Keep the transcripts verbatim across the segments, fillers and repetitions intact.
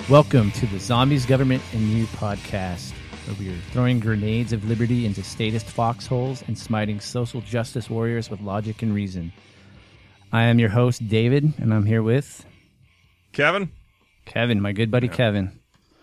Welcome to the Zombies, Government, and You podcast, where we are throwing grenades of liberty into statist foxholes and smiting social justice warriors with logic and reason. I am your host, David, and I'm here with... Kevin? Kevin, my good buddy yeah. Kevin.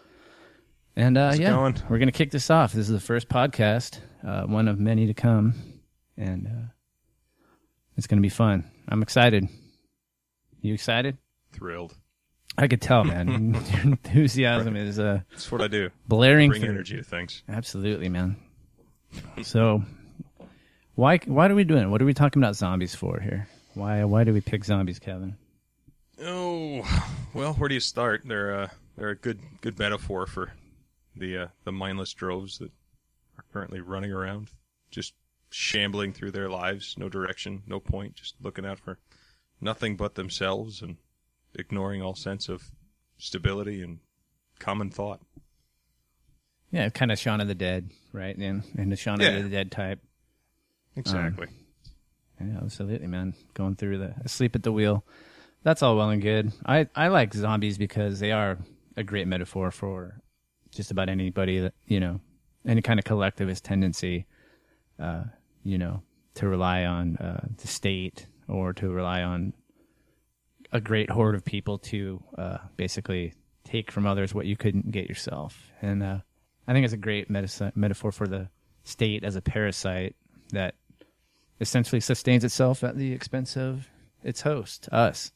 And uh, How's yeah, it going? We're going to kick this off. This is the first podcast, uh, one of many to come, and uh, it's going to be fun. I'm excited. You excited? Thrilled. I could tell, man. Your enthusiasm is uh, That's what I do. Blaring Bring through. energy to things. Absolutely, man. So, why why are we doing it? What are we talking about zombies for here? Why why do we pick zombies, Kevin? Oh, well, where do you start? They're uh, they're a good good metaphor for the uh, the mindless droves that are currently running around, just shambling through their lives, no direction, no point, just looking out for nothing but themselves and ignoring all sense of stability and common thought. Yeah, kind of Shaun of the Dead, right? And, and the Shaun yeah. of the Dead type. Exactly. Um, yeah, absolutely, man. Going through the asleep at the wheel. That's all well and good. I, I like zombies because they are a great metaphor for just about anybody that, you know, any kind of collectivist tendency, uh, you know, to rely on uh, the state or to rely on a great horde of people to uh, basically take from others what you couldn't get yourself. And uh, I think it's a great meta- metaphor for the state as a parasite that essentially sustains itself at the expense of its host, us.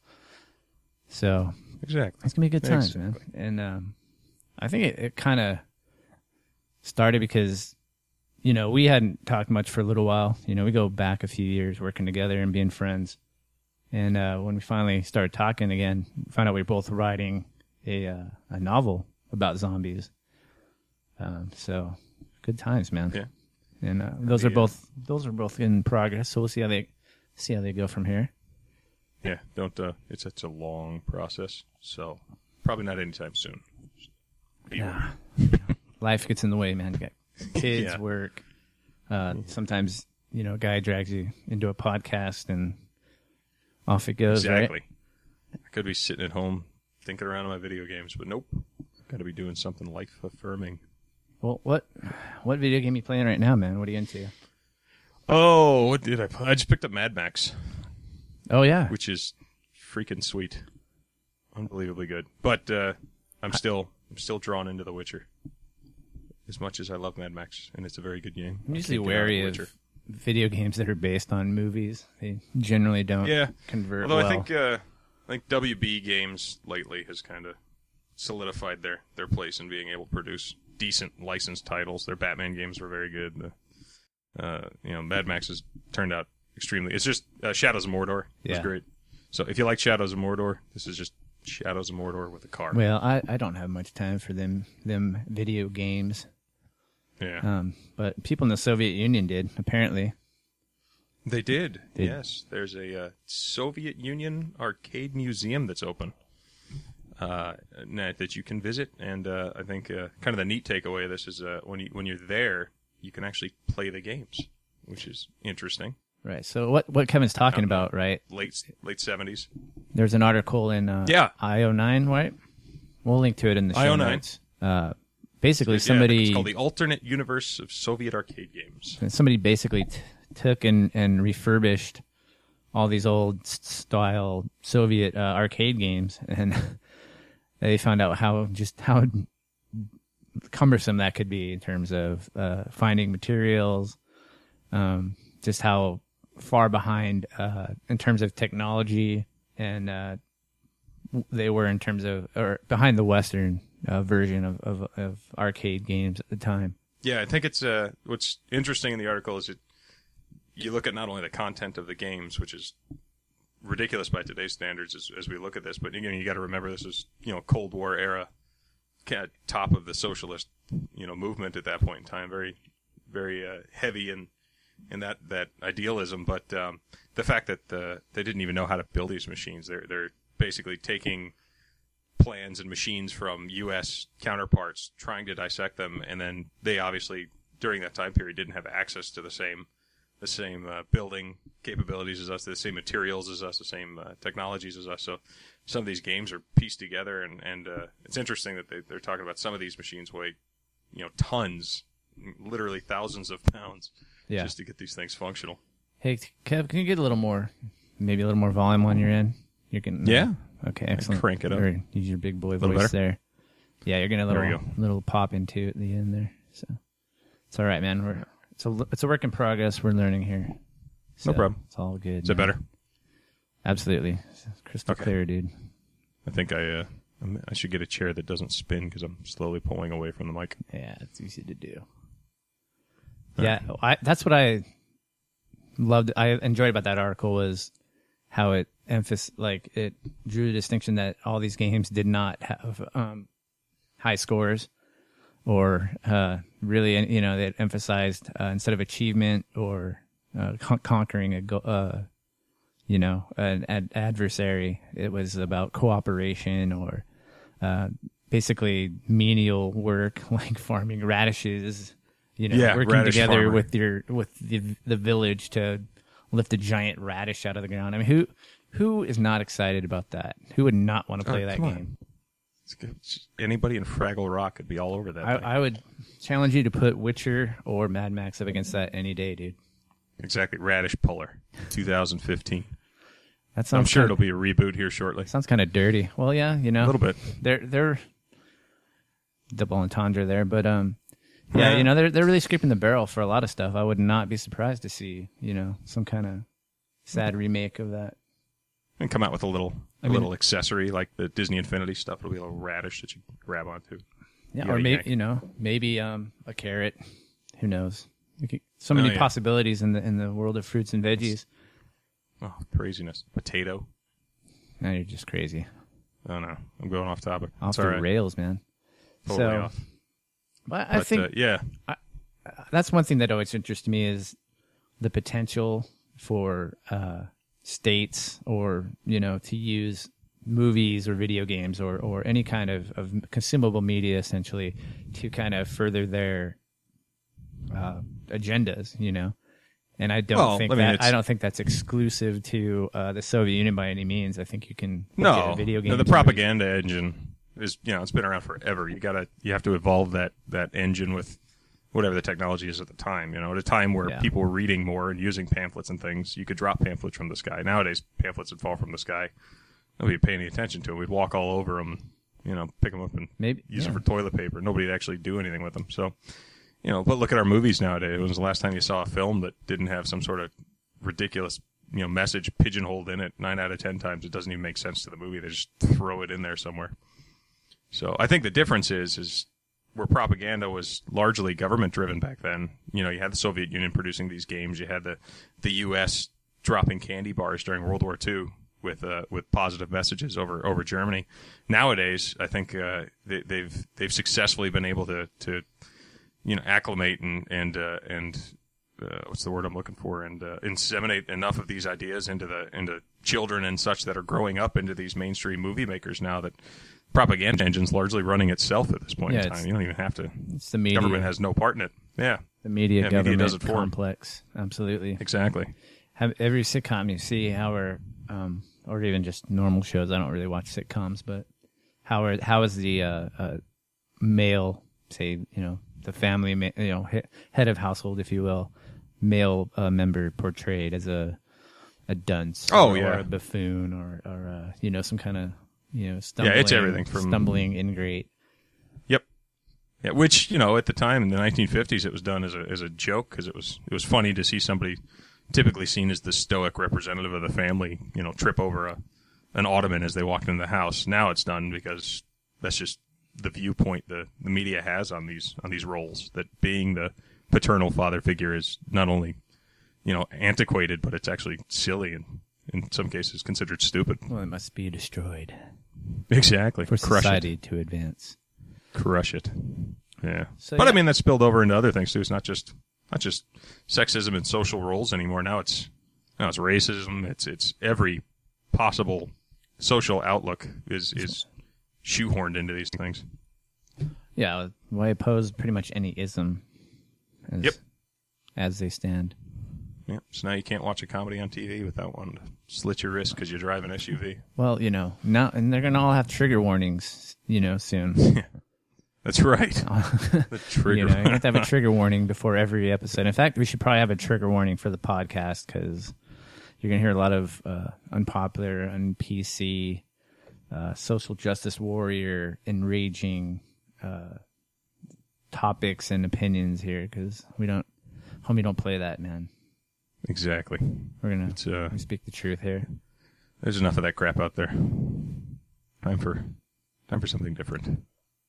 So exactly, it's going to be good times, exactly. man. And um, I think it, it kind of started because, you know, we hadn't talked much for a little while. You know, we go back a few years working together and being friends. And uh, when we finally started talking again, we found out we were both writing a uh, a novel about zombies. Um, so good times, man. Yeah. And uh, those yeah. are both those are both in progress. So we'll see how they see how they go from here. Yeah, don't. Uh, it's it's a long process, so probably not anytime soon. Nah. Life gets in the way, man. You got kids, yeah. work. Uh, sometimes you know, a guy drags you into a podcast and off it goes, exactly. Right? I could be sitting at home thinking around on my video games, but nope. Got to be doing something life-affirming. Well, what what video game are you playing right now, man? What are you into? Oh, what did I play? I just picked up Mad Max. Oh, yeah. Which is freaking sweet. Unbelievably good. But uh, I'm still I'm still drawn into The Witcher. As much as I love Mad Max, and it's a very good game. I'm usually wary of video games that are based on movies. They generally don't yeah. convert Although well. I think uh, I think W B Games lately has kind of solidified their, their place in being able to produce decent licensed titles. Their Batman games were very good. The, uh, you know, Mad Max has turned out extremely. It's just uh, Shadows of Mordor yeah. was great. So if you like Shadows of Mordor, this is just Shadows of Mordor with a car. Well, I, I don't have much time for them them video games. Yeah. Um, but people in the Soviet Union did, apparently. They did, did. Yes. There's a uh, Soviet Union arcade museum that's open uh, that you can visit. And uh, I think uh, kind of the neat takeaway of this is uh, when, you, when you're there, you can actually play the games, which is interesting. Right. So what, what Kevin's talking um, about, right? Late late seventies. There's an article in uh, yeah. I O nine, right? We'll link to it in the show I O nine. notes. Uh, basically, yeah, somebody... It's called The Alternate Universe of Soviet Arcade Games. Somebody basically t- took and, and refurbished all these old style Soviet uh, arcade games, and they found out how just how cumbersome that could be in terms of uh, finding materials, um, just how far behind uh, in terms of technology, and uh, they were in terms of or behind the Western uh, version of, of of arcade games at the time. Yeah, I think it's uh, what's interesting in the article is it. You look at not only the content of the games, which is ridiculous by today's standards as, as we look at this, but you know, you got to remember this is, you know, Cold War era, kind of top of the socialist, you know, movement at that point in time. Very, very uh, heavy in in that, that idealism. But um, the fact that uh, they didn't even know how to build these machines, they're they're basically taking plans and machines from U S counterparts, trying to dissect them, and then they obviously during that time period didn't have access to the same the same uh, building capabilities as us, the same materials as us, the same uh, technologies as us. So some of these games are pieced together, and and uh, it's interesting that they, they're talking about some of these machines weigh, you know, tons, literally thousands of pounds, Yeah. just to get these things functional. Hey, Kev, can you get a little more, maybe a little more volume on your end? You're getting Yeah. Okay, excellent. Crank it up. Or use your big boy Little voice better? there. Yeah, you're getting a There little we go. little pop into it at the end there. So it's all right, man. We're it's a it's a work in progress. We're learning here. So No problem. It's all good. Is that man. better? Absolutely, it's crystal Okay. clear, dude. I think I uh, I'm- I should get a chair that doesn't spin because I'm slowly pulling away from the mic. Yeah, it's easy to do. Yeah, I, that's what I loved. I enjoyed about that article was how it emphasis like it drew the distinction that all these games did not have um, high scores or uh, really, you know, they emphasized uh, instead of achievement or uh, con- conquering a go- uh, you know an ad- adversary, it was about cooperation or uh, basically menial work like farming radishes. You know, Yeah, working radish together farmer. with your with the the village to lift a giant radish out of the ground. I mean, who who is not excited about that? Who would not want to play Oh, that come on. game? It's good. It's- Anybody in Fraggle Rock could be all over that I, thing. I would challenge you to put Witcher or Mad Max up against that any day, dude. Exactly. Radish Puller, twenty fifteen. That sounds I'm sure kinda, it'll be a reboot here shortly. sounds kind of dirty. Well, yeah, you know, A little bit. They're they're double entendre there, but um, yeah, Yeah. you know, they're they're really scraping the barrel for a lot of stuff. I would not be surprised to see, you know, some kind of sad remake of that. And come out with a little a I mean- little accessory like the Disney Infinity stuff. It'll be a little radish that you grab onto. Yeah, You or gotta maybe yank. you know, maybe um, a carrot. Who knows? We could- So many Oh, yeah. possibilities in the in the world of fruits and veggies. Oh, craziness. Potato. Now you're just crazy, Oh, no. I'm going off topic. off It's the all right. rails, man. Totally so, off. but I But, think uh, yeah. that's one thing that always interests me is the potential for uh, states or you know to use movies or video games or, or any kind of, of consumable media essentially to kind of further their uh, agendas, you know. And I don't Well, think I mean, that it's- I don't think that's exclusive to uh, the Soviet Union by any means. I think you can look No, at video no, games. the propaganda engine is, you know, it's been around forever. You gotta, you have to evolve that, that engine with whatever the technology is at the time. You know, at a time where Yeah. people were reading more and using pamphlets and things, you could drop pamphlets from the sky. Nowadays, pamphlets would fall from the sky. Nobody would pay any attention to them. We'd walk all over them, you know, pick them up and Maybe use yeah. them for toilet paper. Nobody would actually do anything with them. So, you know, but look at our movies nowadays. When was the last time you saw a film that didn't have some sort of ridiculous, you know, message pigeonholed in it? Nine out of ten times it doesn't even make sense to the movie. They just throw it in there somewhere. So I think the difference is, is where propaganda was largely government driven back then. You know, you had the Soviet Union producing these games. You had the, the U S dropping candy bars during World War Two with uh, with positive messages over, over Germany. Nowadays, I think uh, they, they've they've successfully been able to, to you know, acclimate and and uh, and uh, what's the word I'm looking for, and uh, inseminate enough of these ideas into the into children and such that are growing up into these mainstream movie makers now that propaganda engine's largely running itself at this point Yeah, in it's- time. You don't even have to. It's the media. Government has no part in it. Yeah, the media Yeah, media government does it for 'em. complex. Absolutely. exactly. Have every sitcom you see how are um or even just normal shows. I don't really watch sitcoms, but how are how is the uh, uh male, say, you know, the family, ma- you know, he- head of household, if you will, male uh, member portrayed as a a dunce, Oh, or, yeah. or a buffoon, or or uh, you know, some kind of you know stumbling, it's everything from- stumbling ingrate. Yep. Yeah, which, you know, at the time in the nineteen fifties, it was done as a as a joke because it was it was funny to see somebody typically seen as the stoic representative of the family, you know, trip over a an ottoman as they walked into the house. Now it's done because that's just the viewpoint the, the media has on these on these roles. That being the paternal father figure is not only, you know, antiquated, but it's actually silly and in some cases considered stupid. Well, it must be destroyed Exactly. for Crush society to advance. it. Crush it. Yeah. So, but yeah. I mean, that's spilled over into other things too. It's not just not just sexism and social roles anymore. Now it's now it's racism. It's it's every possible social outlook is is shoehorned into these things. Yeah, well, I oppose pretty much any ism as, Yep. as they stand. Yeah. So now you can't watch a comedy on T V without wanting to slit your wrist because you drive an S U V. Well, you know, now and they're gonna all have trigger warnings, you know, soon. That's right. The trigger. You know, you have to have a trigger warning before every episode. In fact, we should probably have a trigger warning for the podcast because you're gonna hear a lot of uh, unpopular, un-P C, uh, social justice warrior, enraging uh, topics and opinions here because we don't, homie, don't play that, man. Exactly. We're gonna It's, uh, we speak the truth here. There's enough of that crap out there. Time for time for something different.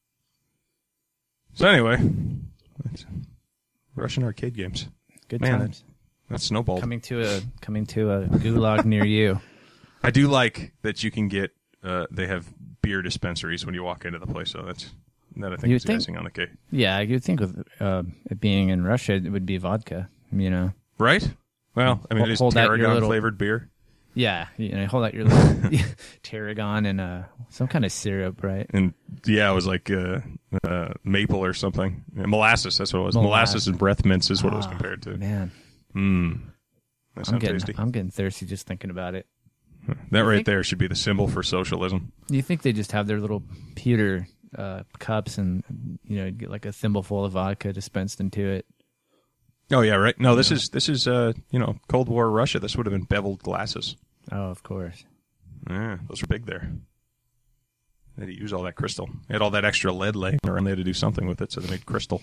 So anyway, it's Russian arcade games. Good Man, times. That's snowballed. Coming to a coming to a gulag near you. I do like that you can get. Uh, they have beer dispensaries when you walk into the place. So that's that I think You'd is think- icing on the cake. Yeah, you'd think with uh, it being in Russia, it would be vodka. You know. Right? Well, I mean, Hold- it is hold out your tarragon little- flavored beer. Yeah, you know, hold out your little tarragon and uh, some kind of syrup, right? And yeah, it was like uh, uh, maple or something. Yeah, molasses, that's what it was. Molasses, Molasses. and breath mints is what it was Ah, compared to. Man, Mmm. That I'm sounds getting tasty. I'm getting thirsty just thinking about it. That right think- there should be the symbol for socialism. You think they just have their little pewter uh, cups and you know get like a thimbleful of vodka dispensed into it? Oh yeah, right. No, this is this is uh, you know, Cold War Russia. This would have been beveled glasses. Oh, of course. Yeah, those were big there. They had to use all that crystal. They had all that extra lead laying around. They had to do something with it, so they made crystal.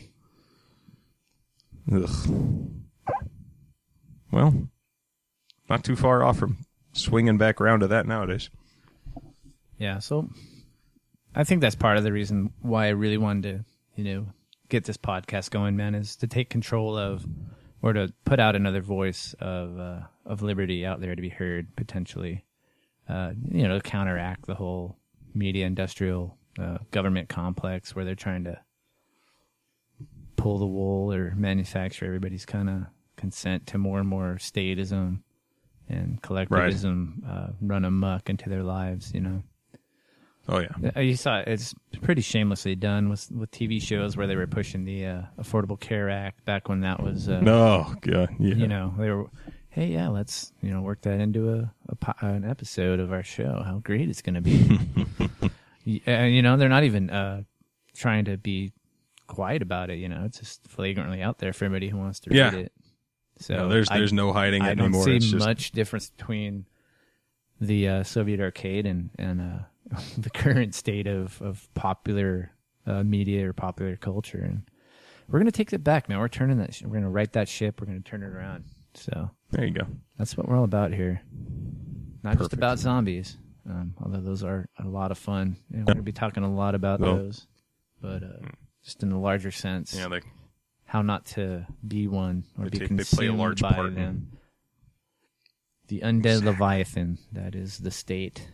Ugh. Well, not too far off from swinging back around to that nowadays. Yeah, so I think that's part of the reason why I really wanted to, you know, get this podcast going, man, is to take control of or to put out another voice of uh, of liberty out there to be heard potentially. Uh, you know, to counteract the whole media industrial uh, government complex where they're trying to pull the wool or manufacture everybody's kind of consent to more and more statism and collectivism uh, run amok into their lives, you know. Oh yeah. Uh, You saw it, it's pretty shamelessly done with with T V shows where they were pushing the uh, Affordable Care Act back when that was, uh, No, God, yeah. you know, they were, hey, yeah, let's you know work that into a, a po- an episode of our show. How great it's going to be. Y- uh, you know, they're not even uh, trying to be quiet about it. You know, it's just flagrantly out there for anybody who wants to Yeah. read it. So No, there's I- there's no hiding it I don't anymore. see It's just much difference between the uh, Soviet arcade and and uh, the current state of of popular uh, media or popular culture, and we're gonna take it back, man. We're turning that. Sh- we're gonna right that ship. We're gonna turn it around. So there you go. that's what we're all about here. Not just Perfect. about zombies, um, although those are a lot of fun, and we're gonna be talking a lot about Well- those, but uh, just in the larger sense, Yeah, they how not to be one or They be take- they consumed play a large by part in- them. The undead leviathan, that is the state.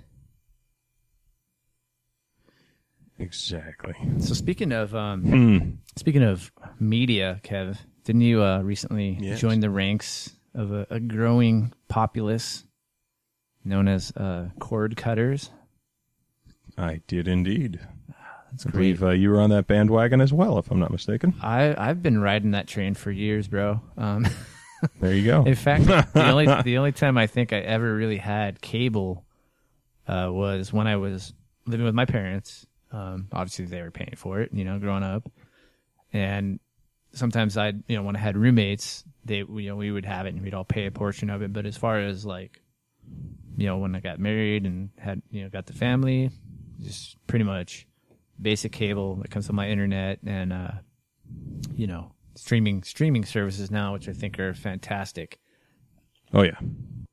exactly. So speaking of um, Hmm. speaking of media, Kev, didn't you uh, recently Yes. join the ranks of a, a growing populace known as uh, cord cutters? I did indeed. That's I great. believe uh, you were on that bandwagon as well, if I'm not mistaken. I I've been riding that train for years, bro. Um, There you go. in fact, the only the only time I think I ever really had cable uh, was when I was living with my parents. Um, obviously, they were paying for it, you know, growing up. And sometimes I'd, you know, when I had roommates, they, you know, we would have it and we'd all pay a portion of it. But as far as like, you know, when I got married and had, you know, got the family, just pretty much basic cable that comes with my internet and, uh, you know, streaming streaming services now, which I think are fantastic. Oh yeah.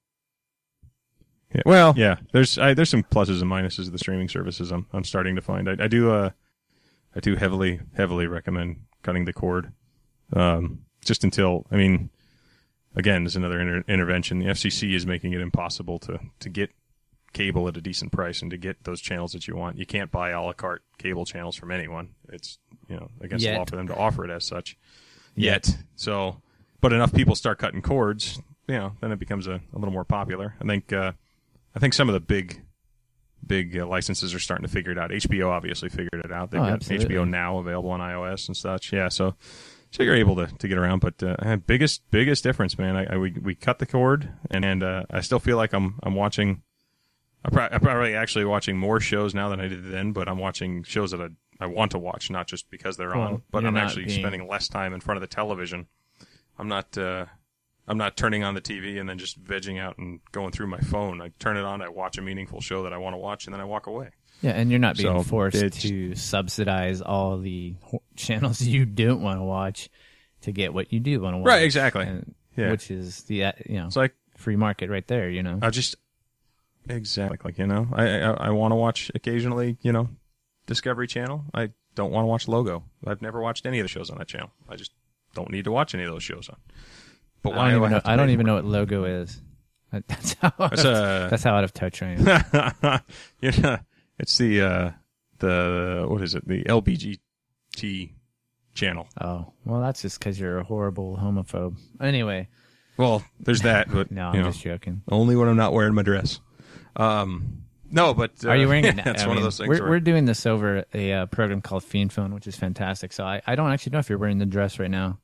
Yeah. Well, yeah. There's I, there's some pluses and minuses of the streaming services. I'm I'm starting to find. I, I do uh I do heavily heavily recommend cutting the cord. Um, just until I mean, again, there's another inter- intervention. The F C C is making it impossible to to get cable at a decent price and to get those channels that you want. You can't buy a la carte cable channels from anyone. It's you know against the Yet. law for them to offer it as such. Yet. So, but enough people start cutting cords, you know, then it becomes a, a little more popular. I think, uh, I think some of the big, big uh, licenses are starting to figure it out. H B O obviously figured it out. They've Oh, got absolutely. H B O Now available on iOS and such. Yeah. So so you're able to, to get around. But uh, biggest biggest difference, man. I, I we we cut the cord, and and uh, I still feel like I'm I'm watching. I'm probably actually watching more shows now than I did then, but I'm watching shows that I I want to watch, not just because they're well, on. But I'm actually being... spending less time in front of the television. I'm not. Uh, I'm not turning on the T V and then just vegging out and going through my phone. I turn it on, I watch a meaningful show that I want to watch, and then I walk away. Yeah, and you're not being so forced it's... to subsidize all the channels you don't want to watch to get what you do want to watch. Right, exactly. And, yeah. Which is the uh, you know it's like free market right there. You know. I just exactly like you know I I, I want to watch occasionally you know Discovery Channel. I don't want to watch Logo. I've never watched any of the shows on that channel. I just don't need to watch any of those shows on. But why I don't do even, I, know, I don't even know what Logo is. That's how That's, out, a, that's how out of touch I am. you know, it's the uh, the what is it? The L B G T channel. Oh, well, that's just because you're a horrible homophobe. Anyway. Well, there's that, but no, I'm you know, just joking. Only when I'm not wearing my dress. Um, no, but uh, are you wearing it now? That's I one mean, of those things. We're, where... we're doing this over a uh, program called Fiend Phone, which is fantastic. So I, I don't actually know if you're wearing the dress right now.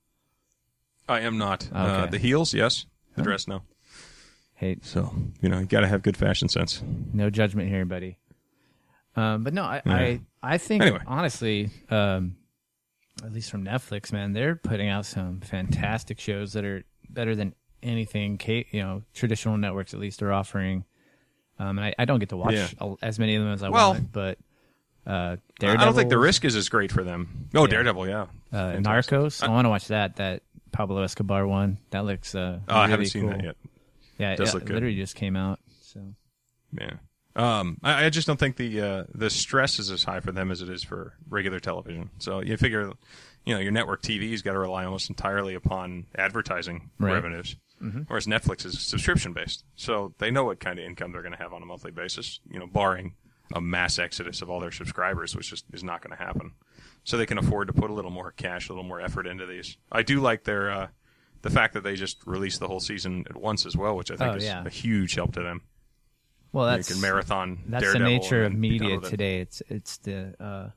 I am not. Okay. Uh, the heels, yes. The huh? dress, no. Hey, so you know, you got to have good fashion sense. No judgment here, buddy. Um, but no, I, yeah. I, I think anyway. honestly, um, at least from Netflix, man, they're putting out some fantastic shows that are better than anything. You know, traditional networks at least are offering. Um, and I, I don't get to watch yeah. as many of them as I well, want, but uh, Daredevil. I don't think the risk is as great for them. Oh, yeah. Daredevil, yeah. Uh, Narcos. I, I want to watch that. That Pablo Escobar one. That looks. Uh, oh, really I haven't seen cool. that yet. Yeah, it does it, look it good. literally just came out. So. Yeah. Um, I, I just don't think the uh, the stress is as high for them as it is for regular television. So you figure, you know, your network T V's got to rely almost entirely upon advertising right. revenues, mm-hmm. whereas Netflix is subscription based. So they know what kind of income they're going to have on a monthly basis. You know, barring a mass exodus of all their subscribers, which just is not going to happen. So they can afford to put a little more cash, a little more effort into these. I do like their uh, the fact that they just released the whole season at once as well, which I think oh, is yeah. a huge help to them. Well, that's you can marathon. That's Daredevil the nature of and media today. It's it's the uh,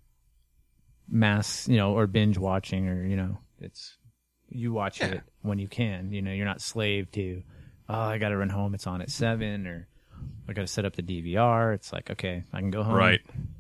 mass, you know, or binge watching, or you know, it's you watch yeah. it when you can. You know, you're not slave to. Oh, I got to run home. It's on at seven, or I got to set up the D V R. It's like, okay, I can go home. Right.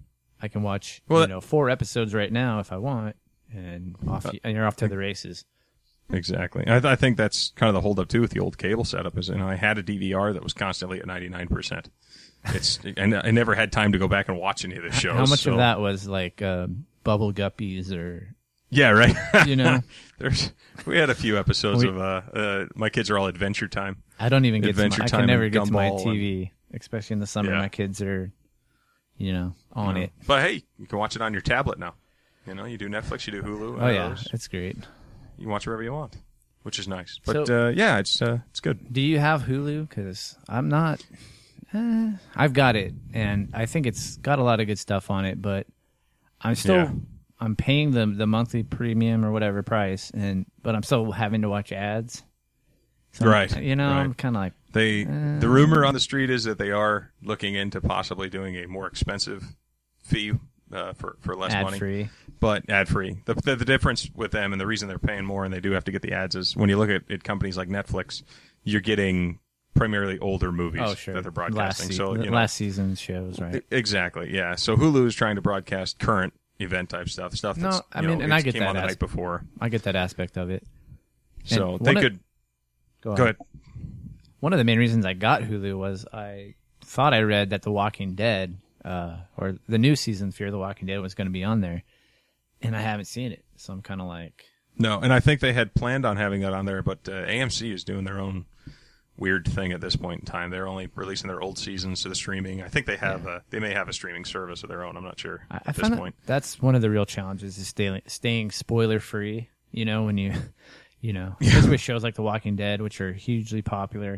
I can watch well, you know four episodes right now if I want, and off uh, and you're off to the races. Exactly. I, th- I think that's kind of the holdup too with the old cable setup. Is you know I had a D V R that was constantly at ninety-nine percent. It's and I never had time to go back and watch any of the shows. How much so. of that was like uh, Bubble Guppies or? Yeah, right. You know, there's we had a few episodes we, of uh, uh, my kids are all Adventure Time. I don't even get Adventure to my, I can never get to my T V, and, especially in the summer. Yeah. My kids are, you know, on you know, it. But hey, you can watch it on your tablet now. You know, you do Netflix, you do Hulu. Oh yeah, those. It's great. You can watch wherever you want, which is nice. But so, uh, yeah, it's uh, it's good. Do you have Hulu? Because I'm not. Eh, I've got it, and I think it's got a lot of good stuff on it. But I'm still yeah. I'm paying the the monthly premium or whatever price, and but I'm still having to watch ads. So right. I'm, you know, right. I'm kind of like they. Uh, the rumor on the street is that they are looking into possibly doing a more expensive fee uh, for for less ad money. free. But ad free. The, the the difference with them and the reason they're paying more and they do have to get the ads is when you look at, at companies like Netflix, you're getting primarily older movies oh, sure. that they're broadcasting. Last so se- you know, last season's shows, right? Exactly. Yeah. So Hulu is trying to broadcast current event type stuff, stuff that's no, I you mean, know, and I get came that on the as- night before. I get that aspect of it. So And they one could of, go, go ahead. One of the main reasons I got Hulu was I thought I read that The Walking Dead, uh, or the new season Fear the Walking Dead, was going to be on there, and I haven't seen it, so I'm kind of like, no. And I think they had planned on having that on there, but uh, A M C is doing their own weird thing at this point in time. They're only releasing their old seasons to the streaming. I think they have yeah. a, they may have a streaming service of their own. I'm not sure I, at I this find point. That that's one of the real challenges is staying staying spoiler free. You know, when you, you know, especially with shows like The Walking Dead, which are hugely popular.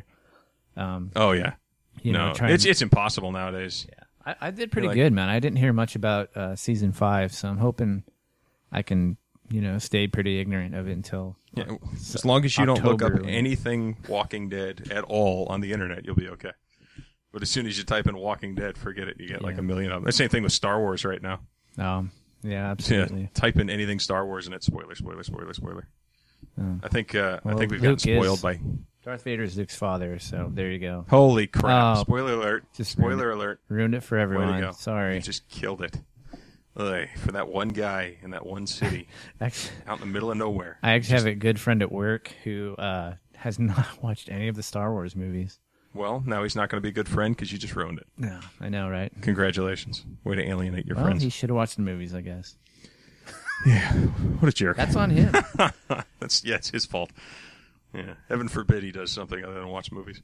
Um, oh yeah, you no, know, trying it's to, it's impossible nowadays. Yeah, I, I did pretty like, good, man. I didn't hear much about uh, season five, so I'm hoping I can, you know, stay pretty ignorant of it until. Yeah, as long as you October don't look up when... anything Walking Dead at all on the internet, you'll be okay. But as soon as you type in Walking Dead, forget it. You get yeah. like a million of them. The same thing with Star Wars right now. Um, Yeah, absolutely. Yeah, type in anything Star Wars and it's spoiler, spoiler, spoiler, spoiler. Oh. I think uh, Well, I think we've Luke gotten spoiled is- by. Darth Vader is Luke's father, so there you go. Holy crap! Oh, Spoiler alert! just Spoiler alert! Ruined it for Way everyone. to go! Sorry. You just killed it. Ugh, for that one guy in that one city Actually, out in the middle of nowhere. I actually have a good friend at work who uh, has not watched any of the Star Wars movies. Well, now he's not going to be a good friend because you just ruined it. No, I know, right? Congratulations! Way to alienate your Well, friends. he should have watched the movies, I guess. Yeah, what a jerk. That's on him. That's yeah, it's his fault. Yeah, heaven forbid he does something other than watch movies.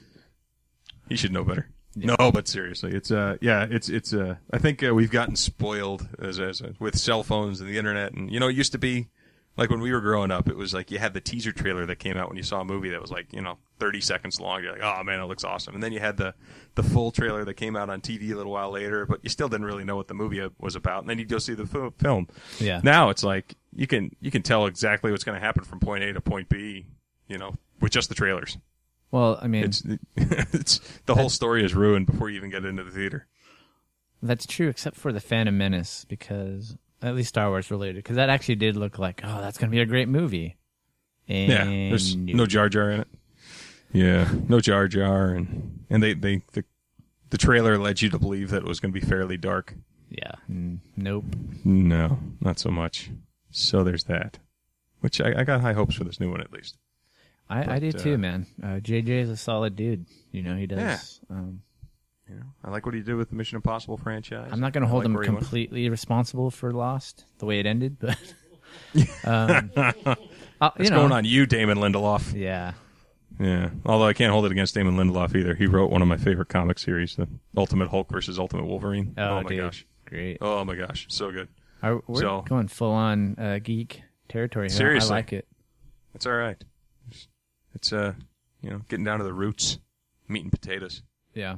He should know better. Yeah. No, but seriously, it's uh, yeah, it's it's uh, I think uh, we've gotten spoiled as as uh, with cell phones and the internet, and you know, it used to be like when we were growing up, it was like you had the teaser trailer that came out when you saw a movie that was like you know thirty seconds long. You're like, oh man, it looks awesome, and then you had the the full trailer that came out on T V a little while later, but you still didn't really know what the movie was about, and then you go see the f- film. Yeah. Now it's like you can you can tell exactly what's going to happen from point A to point B, you know, with just the trailers. Well, I mean, It's it's the whole story is ruined before you even get into the theater. that's true, except for the Phantom Menace, because at least Star Wars related, because that actually did look like, oh, that's going to be a great movie. And Yeah, there's no Jar Jar in it. Yeah, no Jar Jar, and and they they the the trailer led you to believe that it was going to be fairly dark. Yeah, mm, nope. No, not so much. So there's that. Which I, I got high hopes for this new one at least. I, But, I do uh, too, man. Uh, J J is a solid dude. You know, he does. Yeah. Um, You know, I like what he did with the Mission Impossible franchise. I'm not going to I hold like him where he went. completely responsible for Lost, the way it ended, but um, uh, you What's know, going on, you Damon Lindelof? Yeah, Yeah, although I can't hold it against Damon Lindelof either. He wrote one of my favorite comic series, the Ultimate Hulk versus Ultimate Wolverine. oh, my dude, gosh! great. Oh my gosh, so good. Are, we're So- going full on uh, geek territory here. Seriously. I like it. It's all right. It's, it's uh, you know, getting down to the roots, meat and potatoes. Yeah.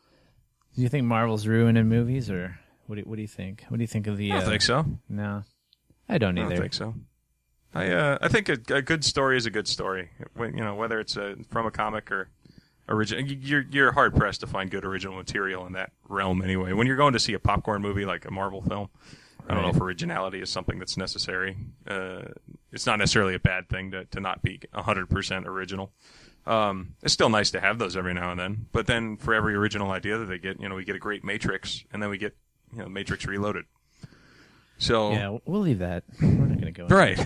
Do you think Marvel's ruining movies, or what? Do, what do you think? What do you think of the? I don't uh, think so. No, I don't I either. don't think so. I uh, I think a, a good story is a good story. When, you know, whether it's a, from a comic or original, you're you're hard pressed to find good original material in that realm anyway. When you're going to see a popcorn movie like a Marvel film, I don't know Right. if originality is something that's necessary. Uh, it's not necessarily a bad thing to to not be one hundred percent original. Um, it's still nice to have those every now and then, but then for every original idea that they get, you know, we get a great Matrix, and then we get, you know, Matrix Reloaded. So Yeah, we'll leave that. We're not going to go. into right.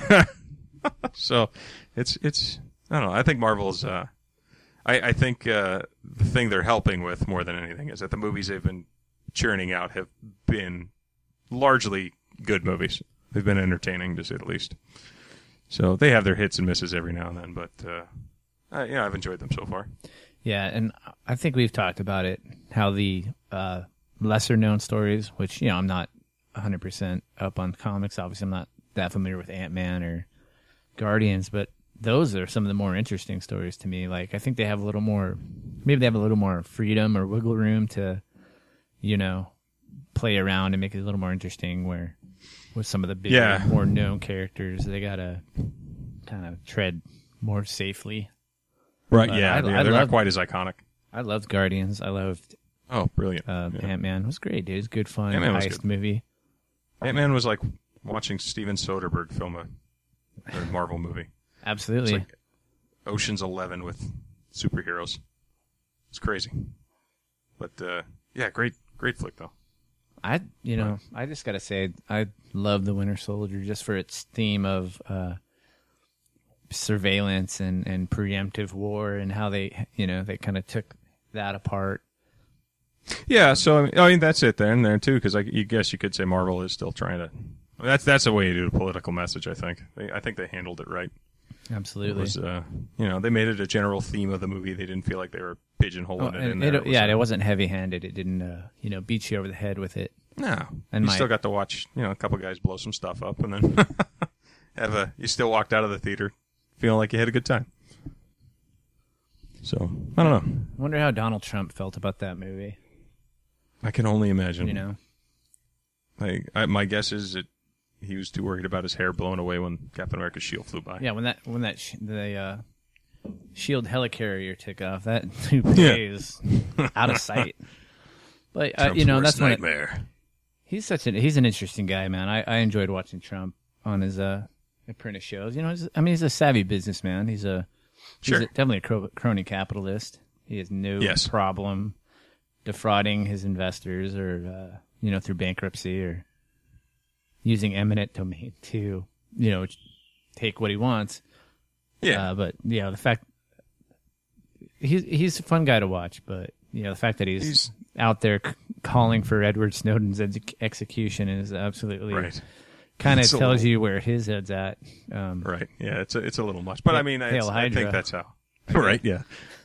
So it's it's I don't know. I think Marvel's. Uh, I I think uh, the thing they're helping with more than anything is that the movies they've been churning out have been largely good movies. They've been entertaining, to say the least. So they have their hits and misses every now and then, but uh, I, yeah, I've enjoyed them so far. Yeah, and I think we've talked about it, how the uh, lesser-known stories, which, you know, I'm not one hundred percent up on comics. Obviously, I'm not that familiar with Ant-Man or Guardians, but those are some of the more interesting stories to me. Like, I think they have a little more, maybe they have a little more freedom or wiggle room to, you know, play around and make it a little more interesting, where with some of the bigger, Yeah. more known characters, they got to kind of tread more safely. Right? But yeah, I- they're, I they're love- not quite as iconic. I loved Guardians. I loved Oh, brilliant! uh, Yeah. Ant-Man. It was great, dude. It was good fun Ant-Man was heist good. movie. Ant-Man was like watching Steven Soderbergh film a, a Marvel movie. Absolutely. It's like Ocean's Eleven with superheroes. It's crazy. But uh, yeah, great, great flick though. I, you know, I just gotta say, I love the Winter Soldier just for its theme of uh, surveillance and, and preemptive war, and how they, you know, they kind of took that apart. Yeah, so I mean, I mean that's it there and there too, because I you guess you could say Marvel is still trying to. That's that's a way to do a political message. I think. They, I think they handled it right. It Absolutely. was, uh, you know, they made it a general theme of the movie. They didn't feel like they were pigeonholing Oh, it in and there. it- was yeah, a- it wasn't heavy-handed. It didn't, uh, you know, beat you over the head with it. No, And you my- still got to watch, you know, a couple guys blow some stuff up, and then have a. You still walked out of the theater feeling like you had a good time. So I don't know. I wonder how Donald Trump felt about that movie. I can only imagine. You know, Like I, my guess is that he was too worried about his hair blowing away when Captain America's shield flew by. yeah, when that when that sh- the uh, Shield helicarrier took off, that toupee Yeah. is out of sight. But uh, Trump's you know, worst that's when it, nightmare. He's such an he's an interesting guy, man. I, I enjoyed watching Trump on his uh apprentice shows. You know, he's, I mean, he's a savvy businessman. He's a Sure. he's a, definitely a cro- crony capitalist. He has no Yes. problem defrauding his investors or uh, you know, through bankruptcy or using eminent domain to, you know, take what he wants. Yeah. Uh, but yeah, the fact he's he's a fun guy to watch, but you know, the fact that he's, He's- out there c- calling for Edward Snowden's ex- execution is absolutely Right. kind of It's a tells little- you where his head's at. Um, Right. Yeah, it's a, it's a little much. But I mean, Hail it's, I Hydra. think that's how. Right, yeah.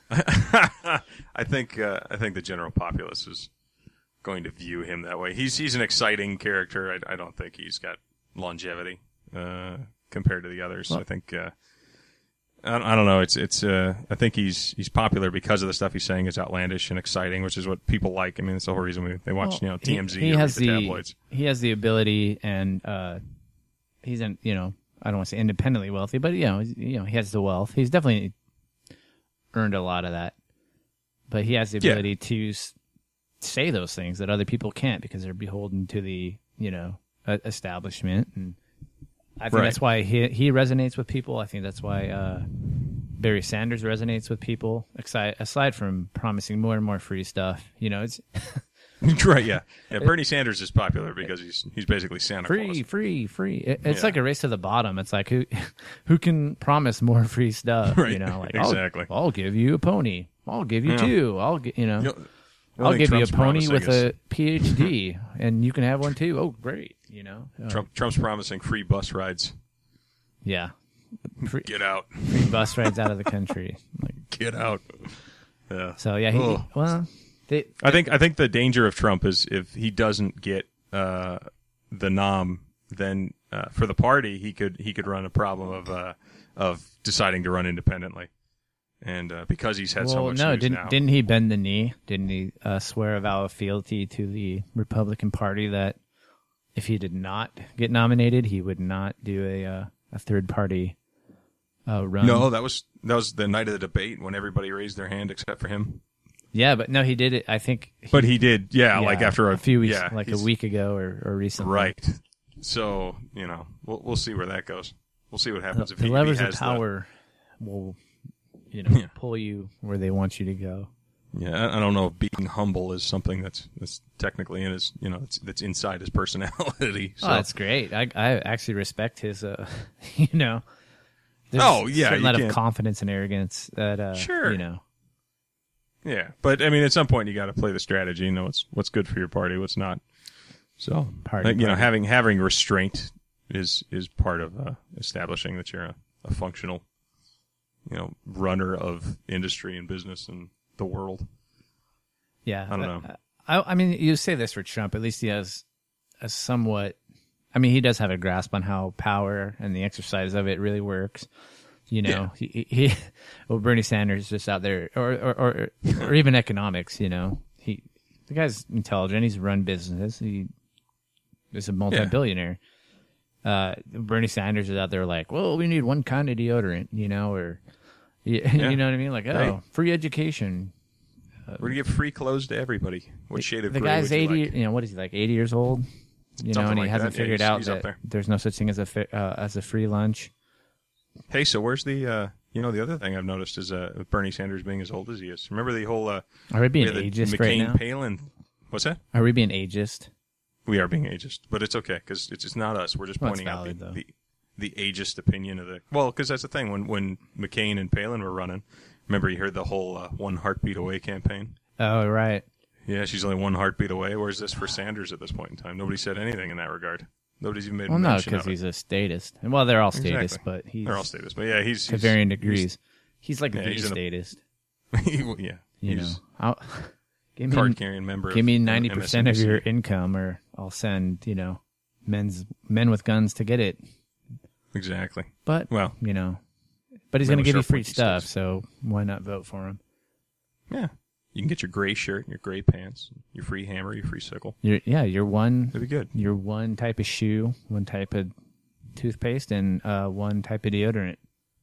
I think uh, I think the general populace is going to view him that way. He's he's an exciting character. I, I don't think he's got longevity uh, compared to the others. Well- I think uh, I, don't- I don't know. It's it's. Uh, I think he's he's popular because of the stuff he's saying is outlandish and exciting, which is what people like. I mean, it's the whole reason we, they watch well, you know T M Z He, he or has read the the tabloids. he has the ability, and uh, he's in, you know, I don't want to say independently wealthy, but you know, he's- you know, he has the wealth. He's definitely earned a lot of that, but he has the Yeah. ability to s- say those things that other people can't because they're beholden to the, you know, uh, establishment. And I think Right. that's why he he resonates with people. I think that's why uh, Barry Sanders resonates with people. Aside aside from promising more and more free stuff, you know, it's Right, yeah. Yeah, Bernie Sanders is popular because he's he's basically Santa free, Claus. free, free. It, it's Yeah. like a race to the bottom. It's like who who can promise more free stuff? Right. You know, like Exactly. I'll, I'll give you a pony. I'll give you Yeah. two. I'll gi- you know. You know, the I'll only give thing you a Trump's pony with promising a P H D, and you can have one too. Oh, great! You know, Uh, is Trump, Trump's promising free bus rides. yeah, free, Get out. free bus rides out of the country. Like, Get out. Yeah. so yeah, he, Ugh. well, they, I think I think the danger of Trump is if he doesn't get uh, the nom, then uh, for the party he could he could run a problem of uh, of deciding to run independently, and uh, because he's had so well, much no, news didn't now. didn't he bend the knee? Didn't he uh, swear a vow of fealty to the Republican Party that if he did not get nominated, he would not do a uh, a third party uh, run? No, that was that was the night of the debate when everybody raised their hand except for him. yeah, but no, he did it. I think, he, But he did, yeah, yeah, like after a, a few weeks, yeah, like a he's- week ago or, or recently, right? So you know, we'll we'll see where that goes. We'll see what happens if the he, levers he of has power will, you know, Yeah. pull you where they want you to go. The, yeah, I I don't know if being humble is something that's that's technically in his, you know, that's, that's inside his personality. So. Oh, that's great. I I actually respect his, uh, you know. There's Oh, yeah, a certain you lot of can't- confidence and arrogance that, uh, Sure. you know. Yeah, but I mean, at some point you got to play the strategy. You know what's what's good for your party, what's not. So, Party, like, you know, party. having having restraint is is part of uh, establishing that you're a, a functional, you know, runner of industry and business and the world. Yeah, I don't know. I, I mean, you say this for Trump. At least he has a somewhat. I mean, he does have a grasp on how power and the exercise of it really works. You know, he, he, well, Bernie Sanders is just out there, or, or, or, or even economics. You know, he, the guy's intelligent. He's run business. He is a multi-billionaire. Uh, Bernie Sanders is out there like, well, we need one kind of deodorant, you know, or, you, Yeah. you know what I mean? Like, oh, Right. free education. We're gonna give free clothes to everybody. What shade of The gray guy's would you eighty. like? You know, what is he like? Eighty years old. You know, Something and he like hasn't that. Yeah, figured he's- out he's up that there. there's no such thing as a fi- uh, as a free lunch. Hey, so where's the? Uh, you know, the other thing I've noticed is uh, with Bernie Sanders being as old as he is. Remember the whole? Uh, Are we being we had the ageist right McCain now? Palin. What's that? Are we being ageist? We are being ageist, but it's okay because it's, it's not us. We're just Well, it's pointing valid, out though. the, the, the ageist opinion of the. Well, because that's the thing. When when McCain and Palin were running, remember you heard the whole uh, "One Heartbeat Away" campaign. Oh, right. Yeah, she's only one heartbeat away. Where's this for Sanders at this point in time? Nobody said anything in that regard. Nobody's even made Well, no, mention because of it. he's a statist. And well, they're all statists, Exactly. but he's They're all statists, but yeah, he's, to he's varying degrees. He's like Yeah, the he's in a- statist. He, yeah, You know, he's I'll, give a me card carrying member. give me of ninety percent of M S N B C. your income, or I'll send you know men's men with guns to get it. Exactly. But Well, you know, but he's men going to with give you sharp free pointy stuff, sticks. so why not vote for him? yeah, you can get your gray shirt, your gray pants, your free hammer, your free sickle. You're, yeah, you're one. That'd be good. You're one type of shoe, one type of toothpaste, and uh, one type of deodorant.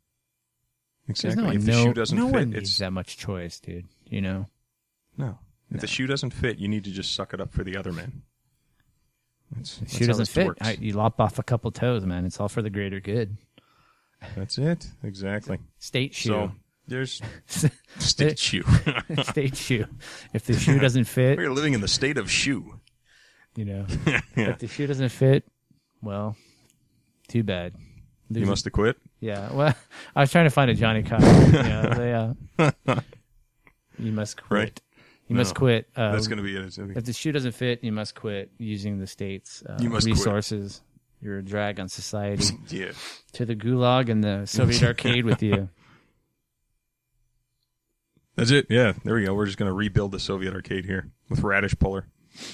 There's Exactly. no one, if the no, shoe doesn't no fit, one it's needs that much choice, dude. You know. no. If No. the shoe doesn't fit, you need to just suck it up for the other man. That's, The that's shoe how doesn't this fit. works. I, you lop off a couple toes, man. It's all for the greater good. That's it. Exactly. State shoe. So there's state shoe. State shoe. If the shoe doesn't fit, We're living in the state of shoe. you know, Yeah. if the shoe doesn't fit, well, too bad. You Lose- must have quit. Yeah. Well, I was trying to find a Johnny Cochran. Yeah. They, uh, you must quit. Right. You must No. quit. Uh, That's going to be it. It's gonna be- If the shoe doesn't fit, you must quit using the state's uh, You must quit. resources. You're a drag on society. Yeah. To the gulag and the Soviet arcade with you. That's it. Yeah. There we go. We're just going to rebuild the Soviet arcade here with Radish Puller.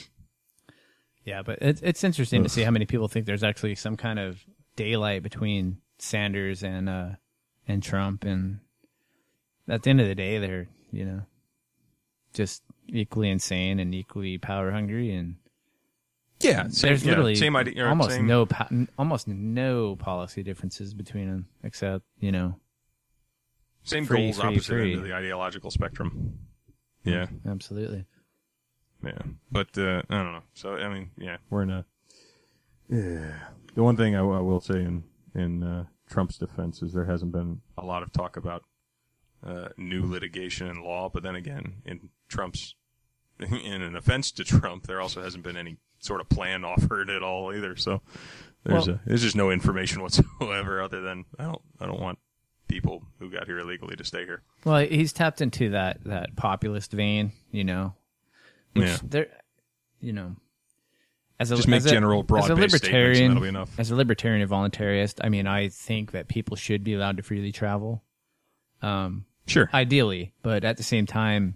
Yeah, but it's it's interesting to Ugh. see how many people think there's actually some kind of daylight between Sanders and uh, and Trump, and at the end of the day, they're you know just equally insane and equally power hungry, and Yeah. Same, there's yeah, literally same idea. or almost same- no po- almost no policy differences between them, except you know Same free, goals, free, opposite free. end of the ideological spectrum. Yeah. absolutely. Yeah, but uh, I don't know. So I mean, yeah, we're in a. Yeah. The one thing I, w- I will say in in uh, Trump's defense is there hasn't been a lot of talk about uh, new litigation and law, but then again, in Trump's in an offense to Trump, there also hasn't been any sort of plan offered at all either. So there's Well- a there's just no information whatsoever other than I don't I don't want people who got here illegally to stay here. Well, he's tapped into that that populist vein, you know. Which Yeah. there, you know, as a Just make as a, general as a broad-based statements, and libertarian, that'll be enough. as a libertarian and voluntarist, I mean, I think that people should be allowed to freely travel, um, Sure. ideally, but at the same time,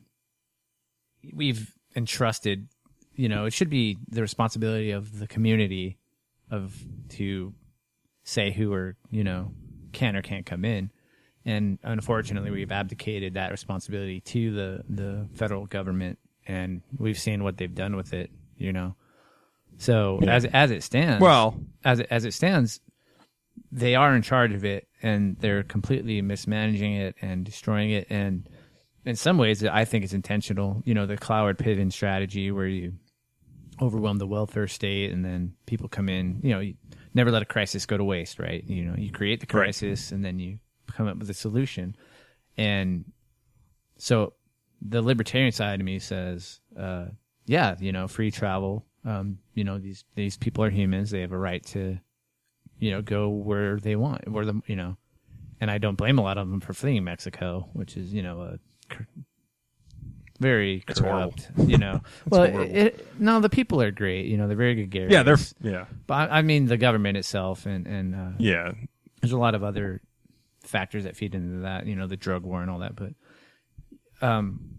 we've entrusted, you know, it should be the responsibility of the community of to say who are you know can or can't come in. And unfortunately, we've abdicated that responsibility to the, the federal government, and we've seen what they've done with it. You know, so Yeah. as as it stands, Well, as it, as it stands, they are in charge of it, and they're completely mismanaging it and destroying it. And in some ways, I think it's intentional. You know, the Cloward Piven strategy, where you overwhelm the welfare state, and then people come in. You know, you never let a crisis go to waste, right? You know, you create the Right. crisis, and then you come up with a solution. And so the libertarian side of me says, uh, yeah, you know, free travel. Um, you know, these, these people are humans. They have a right to, you know, go where they want, where the, you know, and I don't blame a lot of them for fleeing Mexico, which is, you know, a cor- very It's corrupt, you know. well, horrible. it, it, no, the people are great. You know, they're very good Garys. yeah, they're yeah, But I, I mean, the government itself, and, and, uh, yeah. there's a lot of other factors that feed into that, you know, the drug war and all that. But um,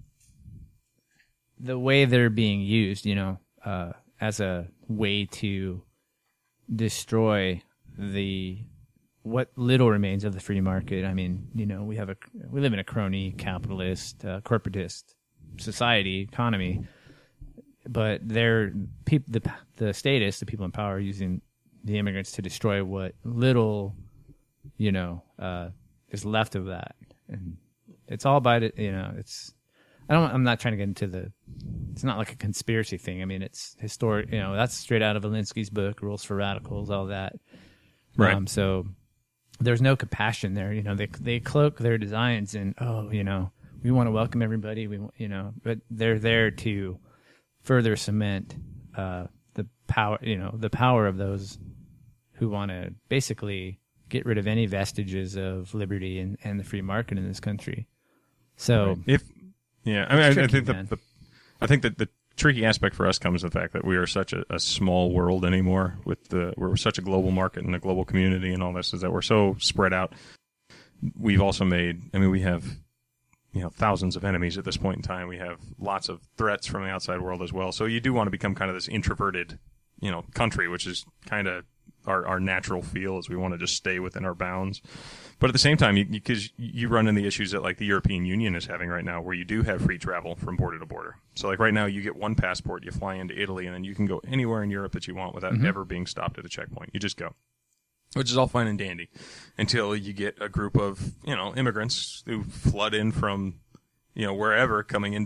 the way they're being used, you know, uh, as a way to destroy the what little remains of the free market. I mean, you know, we have a we live in a crony capitalist, uh, corporatist society economy, but they're peop- the the statists, the people in power, are using the immigrants to destroy what little, you know, uh, is left of that. And it's all about it, you know, it's, I don't, I'm not trying to get into the, it's not like a conspiracy thing. I mean, it's historic, you know, that's straight out of Alinsky's book, Rules for Radicals, all that. Right. Um, so there's no compassion there. You know, they, they cloak their designs in, oh, you know, we want to welcome everybody. We, want- you know, but they're there to further cement, uh, the power, you know, the power of those who want to basically get rid of any vestiges of liberty and, and the free market in this country. So Right. If yeah, I mean, I, It's I tricky, think man. the, the I think that the tricky aspect for us comes in the fact that we are such a, a small world anymore. With the we're such a global market and a global community and all this, is that we're so spread out. We've also made. I mean, we have you know thousands of enemies at this point in time. We have lots of threats from the outside world as well. So you do want to become kind of this introverted, you know, country, which is kind of our, our natural feel, is we want to just stay within our bounds. But at the same time, because you, you, you run into the issues that like the European Union is having right now, where you do have free travel from border to border. So like right now, you get one passport, you fly into Italy, and then you can go anywhere in Europe that you want without Mm-hmm. ever being stopped at a checkpoint. You just go, which is all fine and dandy, until you get a group of you know immigrants who flood in from you know wherever coming into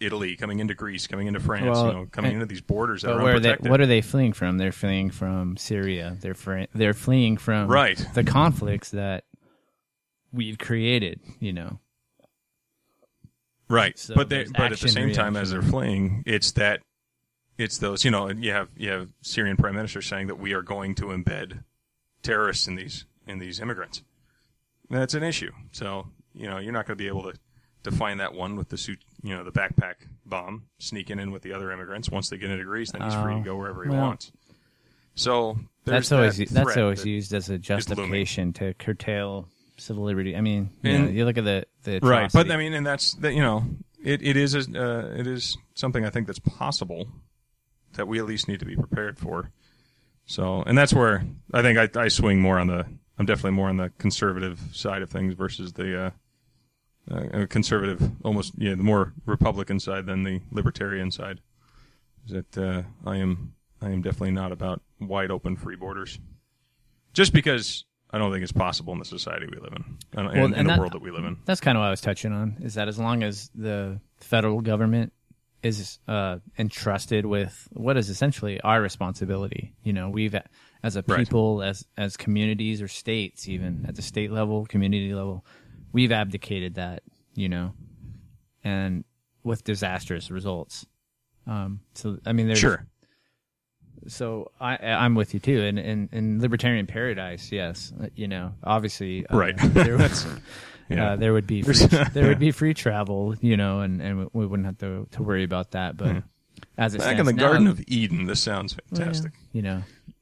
Italy, coming into Greece, coming into France, Well, you know, coming and- into these borders that But are where are they, unprotected. what are they fleeing from? They're fleeing from Syria. They're fr- they're fleeing from Right. the conflicts that we've created. You know, Right, So but they, there's but at the action, same time as they're reaction. fleeing, it's that it's those, you know, you have you have Syrian prime minister saying that we are going to embed terrorists in these in these immigrants. That's an issue. So you know you're not going to be able to define that one with the suit, you know, the backpack bomb sneaking in with the other immigrants. Once they get into Greece, then he's free to Oh, go wherever he well, wants. So there's that's always that that's threat always that- used as a looming. justification to curtail civil liberty. I mean, you, And- know, you look at the the Right, atrocity. but I mean, and that's that. You know, it it is a, uh, it is something I think that's possible that we at least need to be prepared for. So, and that's where I think I, I swing more on the. I'm definitely more on the conservative side of things versus the uh, uh, conservative, almost yeah, the more Republican side than the libertarian side. Is that uh, I am I am definitely not about wide open free borders, just because I don't think it's possible in the society we live in, and, Well, in and the that- world that we live in. That's kind of what I was touching on, is that as long as the federal government is uh, entrusted with what is essentially our responsibility, you know, we've, as a Right. people, as as communities or states, even at the state level, community level, we've abdicated that, you know, and with disastrous results. Um, so, I mean, there's... Sure. So I, I'm with you too. In, in, in libertarian paradise, yes, uh, you know, obviously, uh, Right. There, Yeah. uh, there would be free, there would be free travel, you know, and, and we wouldn't have to to worry about that. But as it Back stands in the now, Garden of Eden, this sounds fantastic. you know,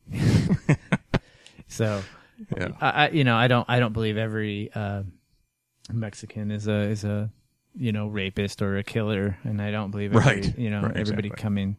so Yeah. I, I, you know, I don't, I don't believe every uh, Mexican is a is a you know rapist or a killer, and I don't believe every, Right. you know Right, everybody exactly. coming.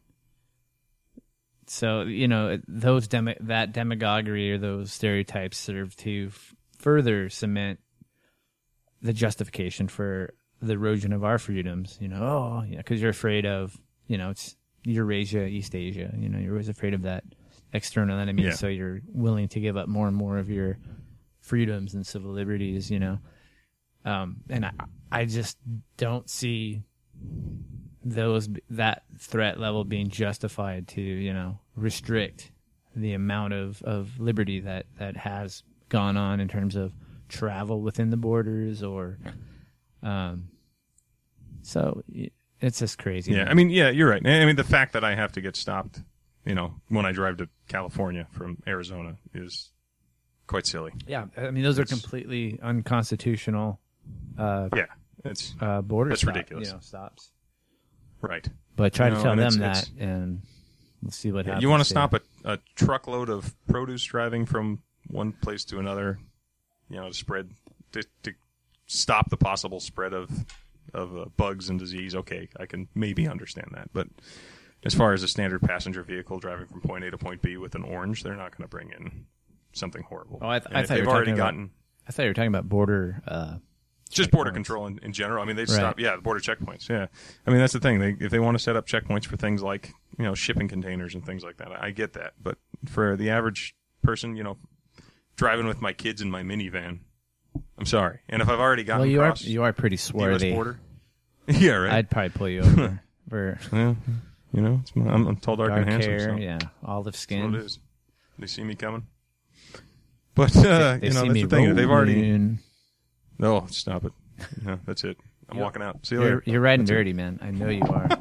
So you know those demi- that demagoguery or those stereotypes serve to f- further cement the justification for the erosion of our freedoms. You know, oh, yeah, because you're afraid of, you know, it's Eurasia, East Asia. You know, you're always afraid of that external enemy, Yeah. so you're willing to give up more and more of your freedoms and civil liberties. You know, um, and I, I just don't see those that threat level being justified to, you know, restrict the amount of, of liberty that, that has gone on in terms of travel within the borders or um so y- it's just crazy. Yeah, man. I mean, yeah, you're right. I mean, the fact that I have to get stopped, you know, when I drive to California from Arizona is quite silly. yeah, I mean those are It's- completely unconstitutional uh, Yeah, it's uh border That's stop, ridiculous. you know, stops. right. But try You to know, tell and them it's- that it's- and we'll see what Yeah, happens. you want to yeah. stop a, a truckload of produce driving from one place to another, you know, to spread, to, to stop the possible spread of of uh, bugs and disease. Okay, I can maybe understand that, but as far as a standard passenger vehicle driving from point A to point B with an orange, they're not going to bring in something horrible. Oh, I, th- And I if thought you they've were already talking about, gotten I thought you were talking about border uh just border checkpoints. control in, in general. I mean, they Right. stop. Yeah, the border checkpoints. Yeah, I mean that's the thing. They if they want to set up checkpoints for things like, you know, shipping containers and things like that, I get that. But for the average person, you know, driving with my kids in my minivan, I'm sorry. And if I've already gotten Well, you are across you are pretty the U S swarthy. border, yeah, right. I'd probably pull you over for yeah, you know, it's, I'm, I'm tall, dark, dark and handsome. hair, so yeah, olive that's skin. what it is. They see me coming. But uh, They you know, see that's me the thing. They've already. rolling. No, stop it. No, that's it. I'm Yep. walking out. See you You're, later. you're riding dirty, man. I know you are.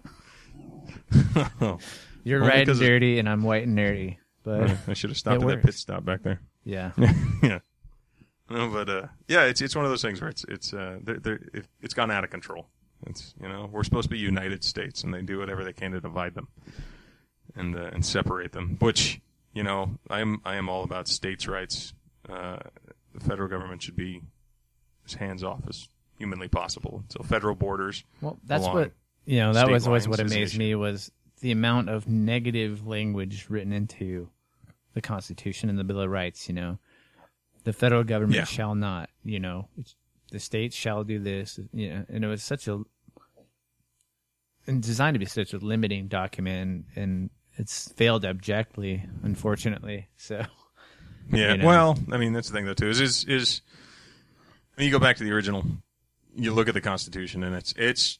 Oh. You're Only riding 'cause of- dirty, and I'm white and nerdy. But I should have stopped It at that works. pit stop back there. yeah, Yeah. No, but uh, yeah, it's it's one of those things where it's it's uh, they're, they're, it, it's gone out of control. It's you know we're supposed to be United States, and they do whatever they can to divide them and uh, and separate them. Which you know I am I am all about states' rights. Uh, the federal government should be as hands off as humanly possible. So federal borders. well, that's along what you know. That state was always lines what is an amazed issue. me was the amount of negative language written into the Constitution and the Bill of Rights. You know, the federal government Yeah. shall not. You know, it's, the states shall do this. You know, and it was such a and designed to be such a limiting document, and, and it's failed abjectly, unfortunately. So. Yeah. You know. Well, I mean that's the thing though too. Is is is when you go back to the original, you look at the Constitution and it's it's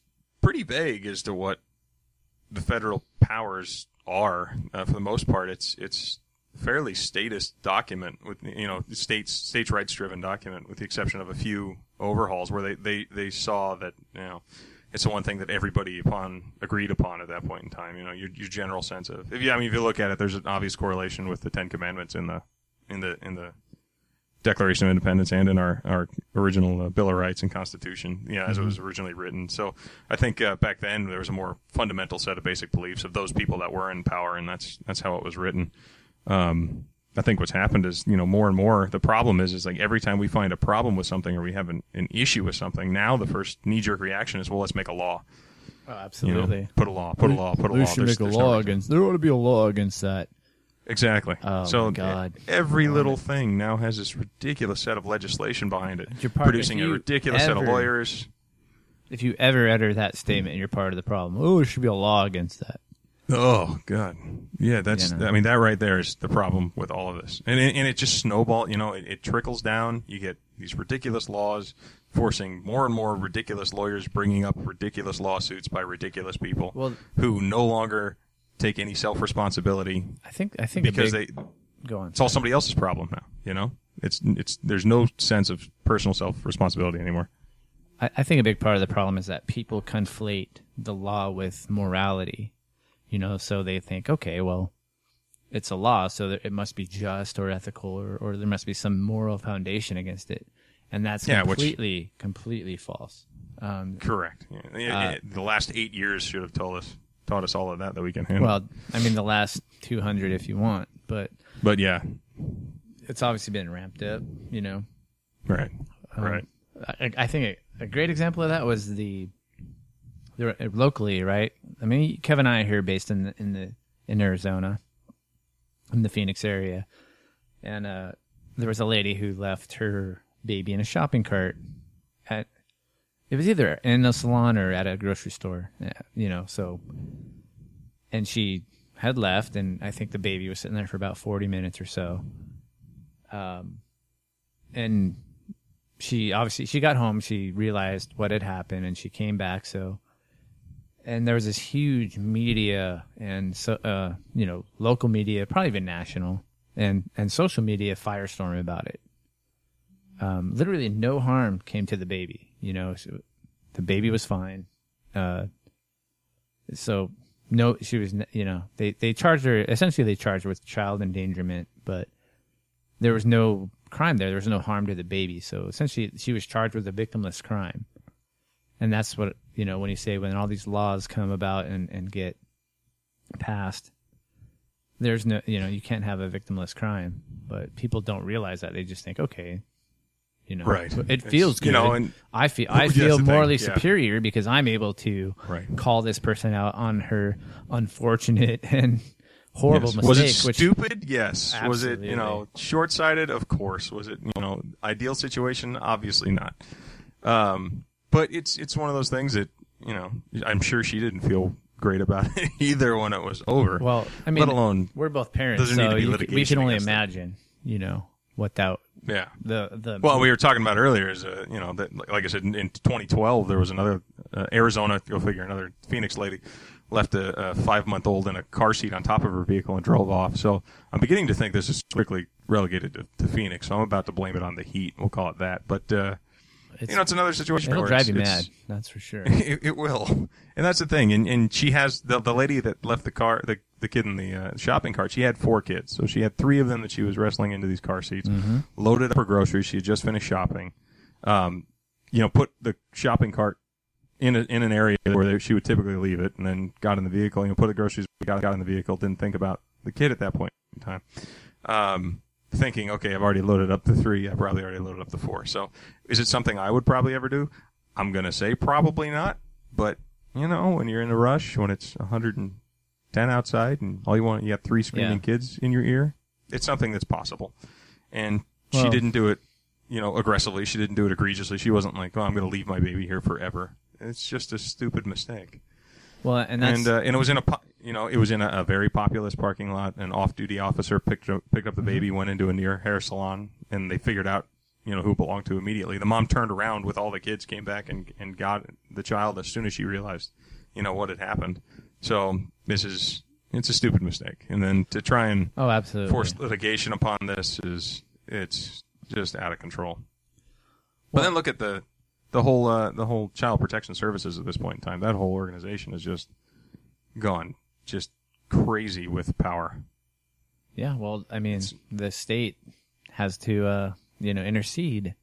pretty vague as to what the federal powers are. Uh, for the most part, it's it's fairly statist document with you know states states rights driven document, with the exception of a few overhauls where they, they, they saw that you know it's the one thing that everybody upon agreed upon at that point in time. You know your your general sense of if you I mean if you look at it, there's an obvious correlation with the Ten Commandments in the in the in the Declaration of Independence and in our, our original uh, Bill of Rights and Constitution, yeah, as mm-hmm. it was originally written. So I think uh, back then there was a more fundamental set of basic beliefs of those people that were in power, and that's that's how it was written. Um, I think what's happened is, you know, more and more the problem is is like every time we find a problem with something or we have an, an issue with something, now the first knee-jerk reaction is, well, let's make a law. Oh, absolutely. You know, put a law, put a law, put a we law. should There's, make a there's law no against. There ought to be a law against that. Exactly. Oh, so my God. every little thing now has this ridiculous set of legislation behind it, You're part, producing a ridiculous ever, set of lawyers. If you ever utter that statement, you're part of the problem. Oh, there should be a law against that. Oh God, yeah, that's. You know. I mean, that right there is the problem with all of this, and it, and it just snowball. You know, it, it trickles down. You get these ridiculous laws forcing more and more ridiculous lawyers bringing up ridiculous lawsuits by ridiculous people well, who no longer take any self-responsibility. I think I think because big, they go on. It's all somebody else's problem now. You know, it's it's there's no sense of personal self-responsibility anymore. I, I think a big part of the problem is that people conflate the law with morality. You know, so they think, okay, well, it's a law, so that it must be just or ethical, or, or there must be some moral foundation against it, and that's yeah, completely which, completely false. Um, correct. Yeah. Uh, the last eight years should have told us. Taught us all of that that we can handle. Well, I mean, the last two hundred if you want, but but yeah, it's obviously been ramped up, you know. Right, um, right. I, I think a, a great example of that was the, the locally, right? I mean, Kevin and I are here based in the, in the in Arizona, in the Phoenix area, and uh, there was a lady who left her baby in a shopping cart at. It was either in a salon or at a grocery store, you know, so, and she had left, and I think the baby was sitting there for about forty minutes or so. Um, and she obviously, she got home, she realized what had happened, and she came back, so, and there was this huge media and, so, uh, you know, local media, probably even national, and, and social media firestorm about it. Um, literally no harm came to the baby. You know, so the baby was fine. Uh, so no, she was, you know, they, they charged her, essentially they charged her with child endangerment, but there was no crime there. There was no harm to the baby. So essentially she was charged with a victimless crime. And that's what, you know, when you say, when all these laws come about and, and get passed, there's no, you know, you can't have a victimless crime, but people don't realize that. They just think, okay, you know, right. It feels it's, good. You know, and I feel I feel morally thing, yeah. superior because I'm able to right. call this person out on her unfortunate and horrible yes. mistake. Was it which, stupid? Yes. Absolutely. Was it, you know, short-sighted? Of course. Was it, you know, ideal situation? Obviously not. Um, but it's it's one of those things that, you know, I'm sure she didn't feel great about it either when it was over. Well, I mean, let alone we're both parents, doesn't so need to be you, litigation we can only against imagine, them. you know, what that. Yeah. The the well, we were talking about earlier is uh, you know that like I said in, in twenty twelve there was another uh, Arizona, go figure, another Phoenix lady left a, a five month old in a car seat on top of her vehicle and drove off. So I'm beginning to think this is strictly relegated to, to Phoenix. So I'm about to blame it on the heat. We'll call it that. But uh, it's, you know, it's another situation. It'll where drive it's, you it's, mad. That's for sure. It, it will, and that's the thing. And and she has the the lady that left the car the the kid in the uh, shopping cart. She had four kids, so she had three of them that she was wrestling into these car seats. Mm-hmm. Loaded up her groceries. She had just finished shopping. Um, you know, put the shopping cart in a, in an area where they, she would typically leave it, and then got in the vehicle. You know, put the groceries. Got got in the vehicle. Didn't think about the kid at that point in time. Um, thinking, okay, I've already loaded up the three. I've probably already loaded up the four. So, is it something I would probably ever do? I'm gonna say probably not. But you know, when you're in a rush, when it's one hundred ten outside, and all you want, you have three screaming yeah. kids in your ear. It's something that's possible. And well, she didn't do it, you know, aggressively. She didn't do it egregiously. She wasn't like, oh, I'm going to leave my baby here forever. It's just a stupid mistake. Well, and that's, and, uh, and it was in a, you know, it was in a, a very populous parking lot. An off-duty officer picked up, picked up the baby, went into a near hair salon, and they figured out you know, who it belonged to immediately. The mom turned around with all the kids, came back and and got the child as soon as she realized, you know, what had happened. So this is it's a stupid mistake. And then to try and oh, absolutely. force litigation upon this is it's just out of control. But then look at the the whole uh, the whole Child Protection Services at this point in time. That whole organization has just gone just crazy with power. Yeah, well, I mean, the state has to, uh, you know, intercede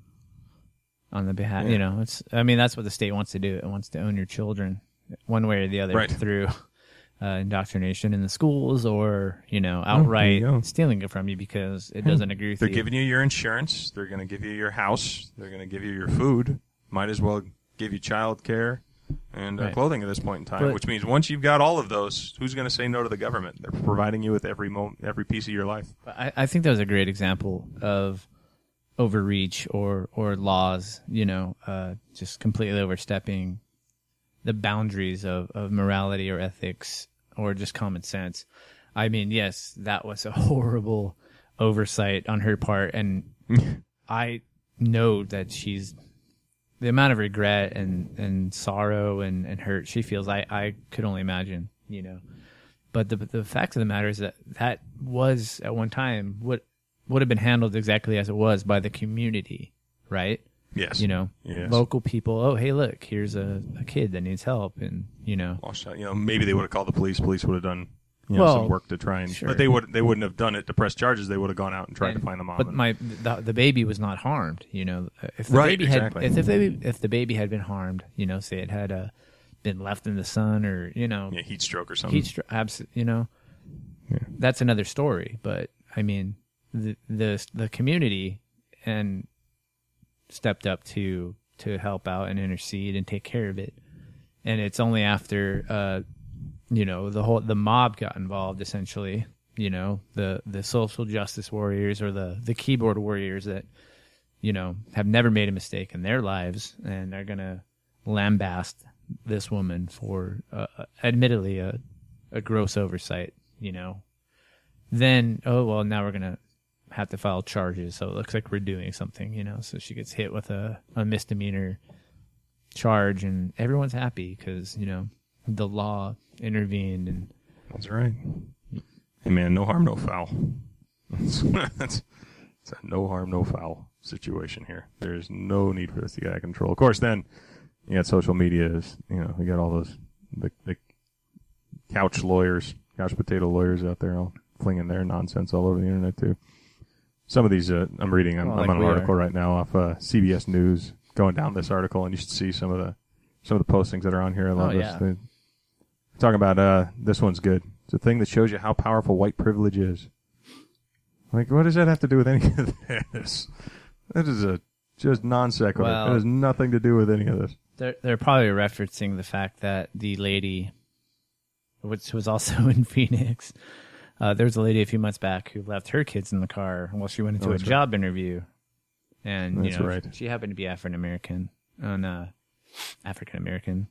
on the behalf. Yeah. You know, it's. I mean, that's what the state wants to do. It wants to own your children, one way or the other, right. through uh, indoctrination in the schools, or you know, outright oh, you stealing it from you because it doesn't agree with They're you. They're giving you your insurance. They're going to give you your house. They're going to give you your food. Might as well give you child care and uh, right. clothing at this point in time, but, which means once you've got all of those, who's going to say no to the government? They're providing you with every mo- every piece of your life. I, I think that was a great example of overreach or, or laws, you know, uh, just completely overstepping the boundaries of, of morality or ethics or just common sense. I mean, yes, that was a horrible oversight on her part, and I know that she's the amount of regret and, and sorrow and, and hurt she feels, I, I could only imagine, you know. But the the fact of the matter is that that was, at one time, what would have been handled exactly as it was by the community, right? Yes. You know, yes. Local people, oh, hey, look, here's a, a kid that needs help, and, you know. You know, maybe they would have called the police. Police would have done you know, well, some work to try and, sure. but they would they wouldn't have done it to press charges. They would have gone out and tried and, to find the mom. But and, my the, the baby was not harmed. You know, if the right, baby exactly. had if the baby if the baby had been harmed, you know, say it had uh, been left in the sun or you know, yeah, heat stroke or something. Heat stroke, abs- you know, yeah. That's another story. But I mean, the the the community and stepped up to to help out and intercede and take care of it, and it's only after. Uh, You know, the whole the mob got involved, essentially. You know, the, the social justice warriors or the, the keyboard warriors that, you know, have never made a mistake in their lives and are going to lambast this woman for, uh, admittedly, a, a gross oversight, you know. Then, oh, well, now we're going to have to file charges, so it looks like we're doing something, you know. So she gets hit with a, a misdemeanor charge, and everyone's happy because, you know, the law intervened. And that's right. Hey man, no harm, no foul. That's, that's it's a no harm, no foul situation here. There's no need for this to get out of control. Of course, then you got social media. Is, you know, you got all those the, the couch lawyers, couch potato lawyers out there, all flinging their nonsense all over the internet too. Some of these uh, I'm reading. I'm, well, I'm like on an article are. right now off uh, C B S News, going down this article, and you should see some of the some of the postings that are on here. I love oh, this. yeah. They, talking about uh, this one's good. It's a thing that shows you how powerful white privilege is. Like, what does that have to do with any of this? That is a just non sequitur. Well, it has nothing to do with any of this. They're they're probably referencing the fact that the lady, which was also in Phoenix, uh, there was a lady a few months back who left her kids in the car while she went into oh, a right. job interview, and that's you know right. she, she happened to be African American, and uh, African American,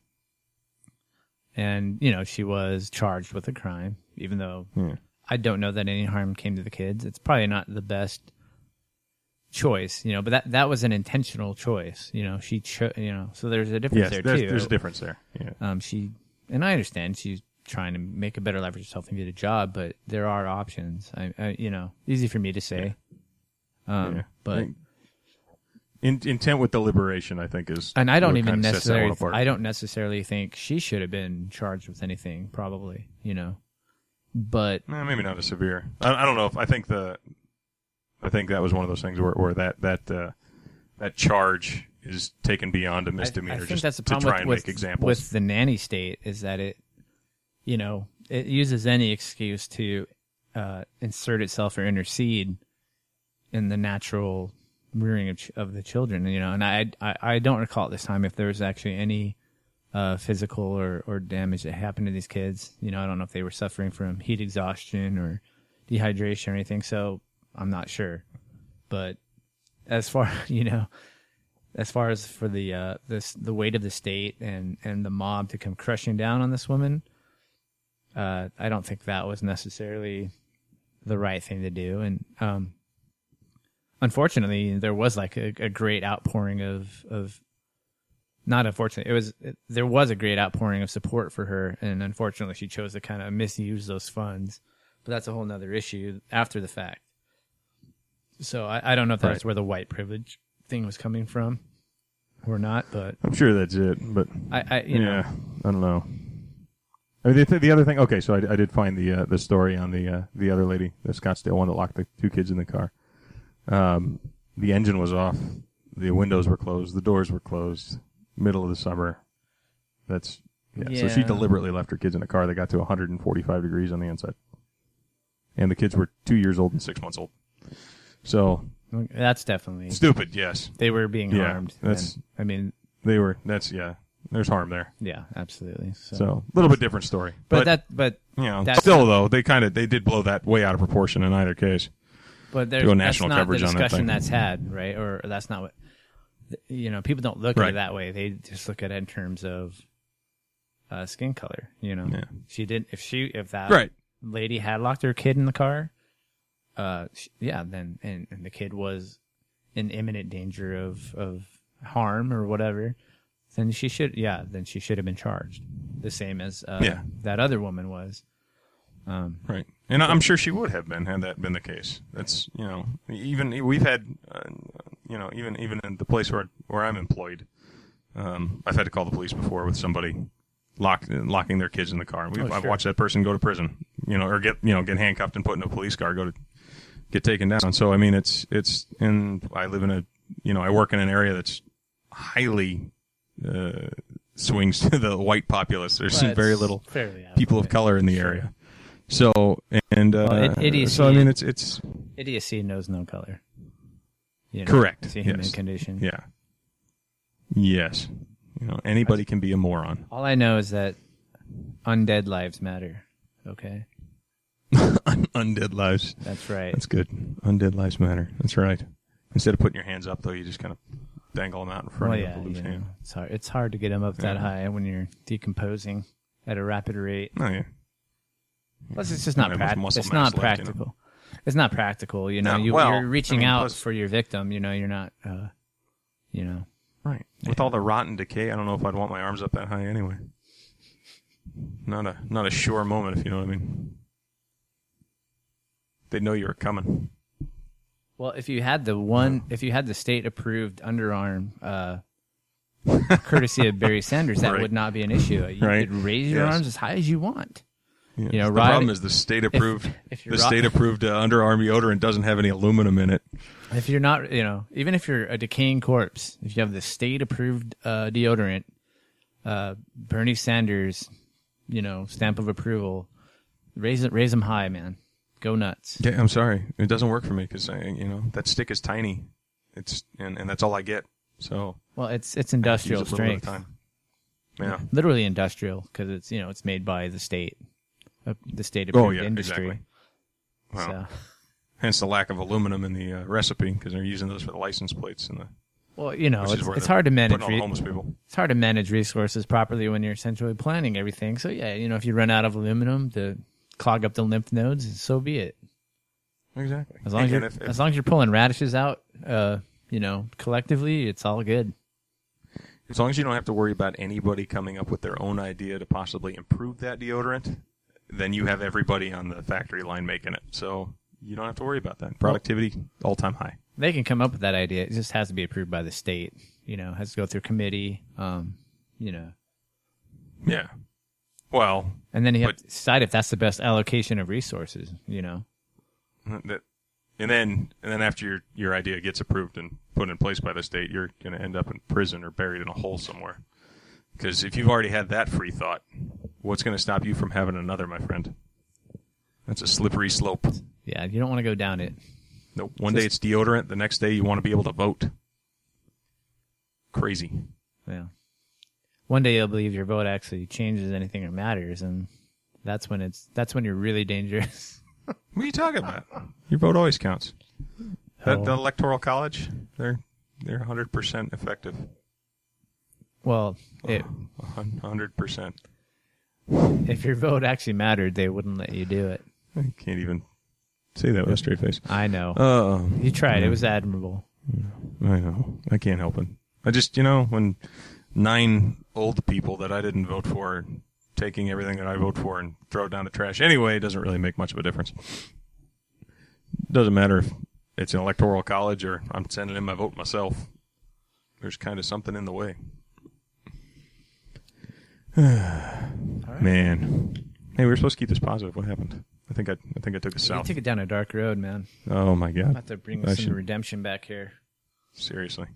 and you know she was charged with a crime, even though Yeah. I don't know that any harm came to the kids. It's probably not the best choice, you know, but that that was an intentional choice, you know. She, cho- you know, so there's a difference Yes, there there's, too. there's a difference there. Yeah. Um, she, and I understand she's trying to make a better life for herself and get a job, but there are options. I, I you know, easy for me to say. Um, yeah. but I, in, intent with deliberation, I think is, and I don't what even kind of sets that one necessarily, apart. I don't necessarily think she should have been charged with anything. Probably, you know, but Eh, maybe not as severe. I, I don't know if I think the, I think that was one of those things where, where that that uh, that charge is taken beyond a misdemeanor. I, I think just that's the to problem try with, and with, make examples. with the nanny state is that it, you know, it uses any excuse to uh, insert itself or intercede in the natural rearing of, ch- of the children. You know, and I, I I don't recall at this time if there was actually any uh, physical or, or damage that happened to these kids. You know, I don't know if they were suffering from heat exhaustion or dehydration or anything. So I'm not sure. But as far, you know, as far as for the uh, this the weight of the state and, and the mob to come crushing down on this woman, uh, I don't think that was necessarily the right thing to do. And um, unfortunately, there was like a, a great outpouring of of. Not unfortunately, it was it, there was a great outpouring of support for her, and unfortunately, she chose to kind of misuse those funds. But that's a whole nother issue after the fact. So I, I don't know if that's Right. where the white privilege thing was coming from, or not. But I'm sure that's it, but I, I you yeah, know, I don't know. I mean, the, the other thing. Okay, so I, I did find the uh, the story on the uh, the other lady, the Scottsdale one that locked the two kids in the car. Um, the engine was off, the windows were closed, the doors were closed. Middle of the summer. That's yeah, yeah. So she deliberately left her kids in a car that got to one hundred forty-five degrees on the inside, and the kids were two years old and six months old. So that's definitely stupid. Yes, they were being Yeah, harmed. that's- and, I mean, they were. That's yeah. There's harm there. yeah, absolutely. So, So a little bit different story. but, But, that, but you know, that's still not- though, they kind of they did blow that way out of proportion in either case. but there's do a that's national not coverage the on that discussion thing. that's had, right? Or that's not what you know. People don't look at Right. it that way. They just look at it in terms of uh, skin color. You know, Yeah. she did. If she, if that Right. lady had locked her kid in the car, uh, sh yeah, then and, and the kid was in imminent danger of of harm or whatever, then she should, yeah, then she should have been charged, the same as uh, Yeah. that other woman was. Um, Right. And I'm sure she would have been had that been the case. That's, you know, even we've had, uh, you know, even even in the place where where I'm employed, um, I've had to call the police before with somebody lock, locking their kids in the car. We've, Oh, I've sure. watched that person go to prison, you know, or get you know get handcuffed and put in a police car, go to get taken down. So I mean, it's it's and I live in a, you know, I work in an area that's highly uh, swings to the white populace. There's well, very it's little fairly people of obvious. color in the area. So and uh, Well, it- idiocy- so I mean it's it's Idiocy knows no color. You know, Correct. It's a human Yes. condition. yeah yes you know anybody can be a moron. All I know is that undead lives matter. Okay, Undead lives. that's right. That's good. Undead lives matter. That's right. Instead of putting your hands up though, you just kind of dangle them out in front Well, of you yeah, with a loose you know, hand. it's hard. It's hard to get them up that Yeah. high when you're decomposing at a rapid rate. Oh yeah. Plus, it's just not Not that much practical. muscle It's mass not left, you know. practical. It's not practical. You know, No, you, well, you're reaching I mean, out plus- for your victim. You know, you're not. Uh, you know, Right. With all the rot and decay, I don't know if I'd want my arms up that high anyway. Not a not a sure moment, if you know what I mean. They'd know you were coming. well, if you had the one, if you had the state-approved underarm, uh, courtesy of Barry Sanders, that Right. would not be an issue. You Right. could raise your Yes. arms as high as you want. Yeah. You know, the ride- problem is the state approved if you're the ri- state approved uh, underarm deodorant doesn't have any aluminum in it. If you're not, you know, even if you're a decaying corpse, if you have the state-approved uh, deodorant, uh, Bernie Sanders, you know, stamp of approval, raise it, raise them high, man. Go nuts. Yeah, I'm sorry, it doesn't work for me because you know that stick is tiny. It's and, and that's all I get. So Well, it's it's I industrial use it a little bit strength, at a time. Yeah. literally industrial, because it's you know it's made by the state, uh, the state-approved Oh yeah, industry. exactly. Wow. So, Hence the lack of aluminum in the uh, recipe because they're using those for the license plates and the. well, you know, Which is it's, where it's they're hard to manage. Putting all the re- homeless people. it's hard to manage resources properly when you're centrally planning everything. So yeah, you know, if you run out of aluminum to clog up the lymph nodes, so be it. Exactly. As long as And you're if- if- as long as you're pulling radishes out, uh, you know, collectively, it's all good. As long as you don't have to worry about anybody coming up with their own idea to possibly improve that deodorant, then you have everybody on the factory line making it. So you don't have to worry about that. Productivity, all-time high. They can come up with that idea. It just has to be approved by the state. You know, has to go through committee. Um, you know, Yeah. Well, and then you have But- to decide if that's the best allocation of resources. You know, that, and then and then after your your idea gets approved and put in place by the state, you're going to end up in prison or buried in a hole somewhere. Because if you've already had that free thought, what's going to stop you from having another, my friend? That's a slippery slope. yeah, you don't want to go down it. Nope. One day it's deodorant. The next day you want to be able to vote. Crazy. Yeah. One day you'll believe your vote actually changes anything or matters, and that's when it's that's when you're really dangerous. What are you talking about? Your vote always counts. The, Oh. the electoral college, they're they're one hundred percent effective. Well, it, one hundred percent. if your vote actually mattered, they wouldn't let you do it. You can't even say that with a straight face. I know. Uh, You tried. yeah. It was admirable. I know. I can't help it. I just, you know, when nine old people that I didn't vote for are taking everything that I vote for and throw it down the trash anyway, it doesn't really make much of a difference. Doesn't matter if it's an electoral college or I'm sending in my vote myself. There's kind of something in the way. right. Man. Hey, we were supposed to keep this positive. What happened? I think I, I think I took us You south. took it down a dark road, man. Oh my God! I'm about to bring I some should- redemption back here. Seriously,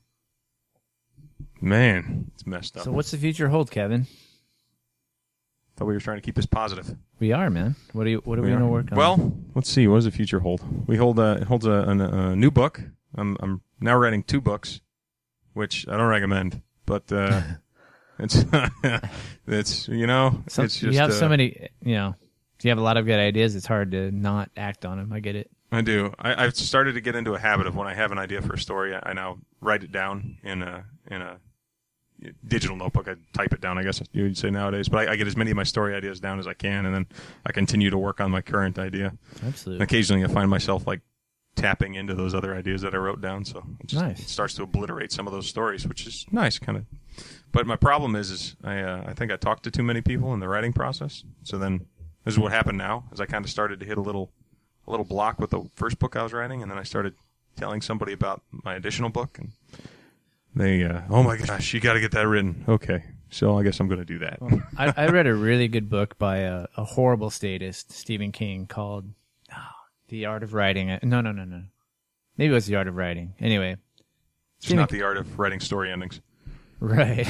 man, it's messed up. So what's the future hold, Kevin? Thought we were trying to keep this positive. We are, man. What are you? What are we, We going to are. work on? Well, let's see. What does the future hold? We hold a it holds a, a, a new book. I'm I'm now writing two books, which I don't recommend, but uh, it's it's you know so, it's just you have uh, so many. You know, if you have a lot of good ideas, it's hard to not act on them. I get it. I do. I, I've started to get into a habit of when I have an idea for a story, I, I now write it down in a in a digital notebook. I type it down, I guess you would say nowadays. But I, I get as many of my story ideas down as I can, and then I continue to work on my current idea. Absolutely. And occasionally, I find myself like tapping into those other ideas that I wrote down, so it, just, Nice. it starts to obliterate some of those stories, which is nice, kind of. But my problem is, is I uh, I think I talked to too many people in the writing process. So then, this is what happened now, is I kind of started to hit a little. a little block with the first book I was writing, and then I started telling somebody about my additional book, and they, uh, oh my gosh, you got to get that written. Okay, so I guess I'm going to do that. Well, I, I read a really good book by a, a horrible statist, Stephen King, called oh, The Art of Writing. No, no, no, no. Maybe it was The Art of Writing. Anyway. It's Stephen not the art of writing story endings. Right.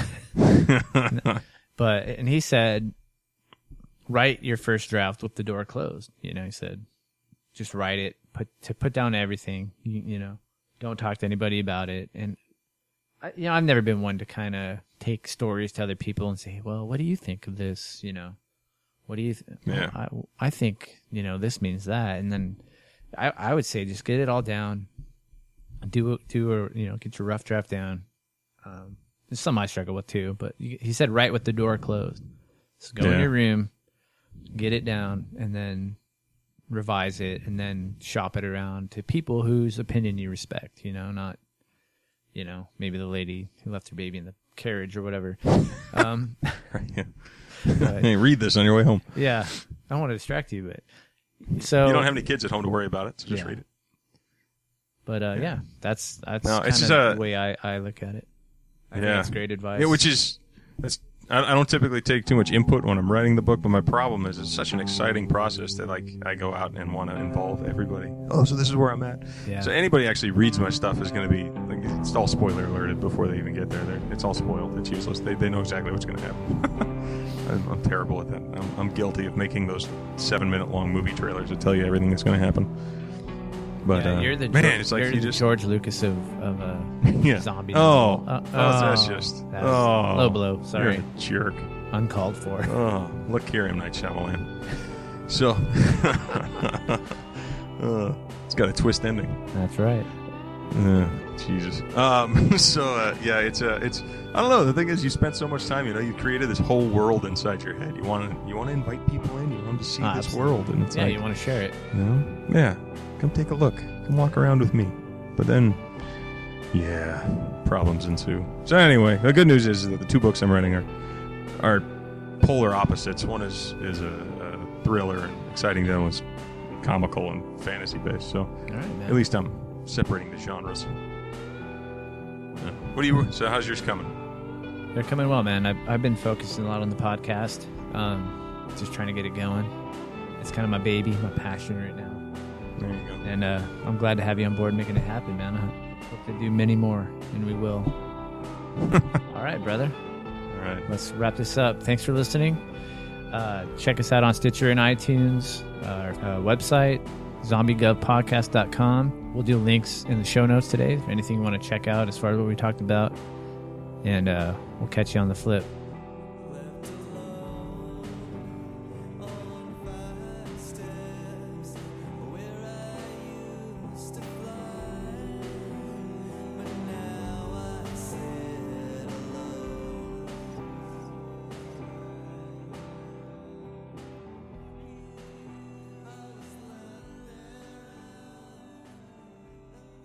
But, and he said, write your first draft with the door closed. You know, he said, just write it, put to put down everything, you, you know, don't talk to anybody about it. And, I, you know, I've never been one to kind of take stories to other people and say, well, what do you think of this? You know, what do you, th- Yeah. well, I, I think, you know, this means that. And then I, I would say just get it all down, do, do, a, you know, get your rough draft down. Um, there's some I struggle with too, but you, he said, write with the door closed. So go in Yeah. your room, get it down, and then revise it, and then shop it around to people whose opinion you respect, you know, not, you know, maybe the lady who left her baby in the carriage or whatever. Um, yeah. but, Hey, read this on your way home. yeah, I don't want to distract you, but so You don't have any kids at home to worry about it, so just Yeah. read it. But uh, yeah, that's that's No, kind it's of just a- the way I, I look at it. I think Yeah. that's great advice. Yeah, which is, that's, I, I don't typically take too much input when I'm writing the book, but my problem is it's such an exciting process that like I go out and want to involve everybody. Oh, so this is where I'm at. Yeah. So anybody actually reads my stuff is going to be, like, it's all spoiler alerted before they even get there. They're, it's all spoiled. It's useless. They, they know exactly what's going to happen. I'm, I'm terrible at that. I'm, I'm guilty of making those seven minute long movie trailers that tell you everything that's going to happen. But yeah, uh, you're the man, George, it's like you're you the just George Lucas of of uh, yeah. zombie. Oh, Uh, oh, that's just that's oh, low blow. Sorry, you're a jerk. uncalled for. Oh, look here, M. Night Shyamalan. So, uh, it's got a twist ending. That's right. Uh, Jesus. Um, so, uh, yeah, it's uh, it's. I don't know. The thing is, you spent so much time. You know, you created this whole world inside your head. You want to, you want to invite people in. You want them to see Ah, this absolutely. world, and it's Yeah, like, you want to share it. you know, yeah, come take a look. Come walk around with me. But then, yeah, problems ensue. So anyway, the good news is that the two books I'm writing are are polar opposites. One is is a, a thriller and exciting. The other one's comical and fantasy based. So All right, man. at least I'm separating the genres. Yeah. What do you? So how's yours coming? They're coming well, man. I've, I've been focusing a lot on the podcast, um, just trying to get it going. It's kind of my baby, my passion right now. There you go. And uh, I'm glad to have you on board making it happen, man. I hope to do many more, and we will. All right, brother. All right. Let's wrap this up. Thanks for listening. Uh, check us out on Stitcher and iTunes, our uh, website, zombie gov podcast dot com. We'll do links in the show notes today for anything you want to check out as far as what we talked about. And uh, we'll catch you on the flip.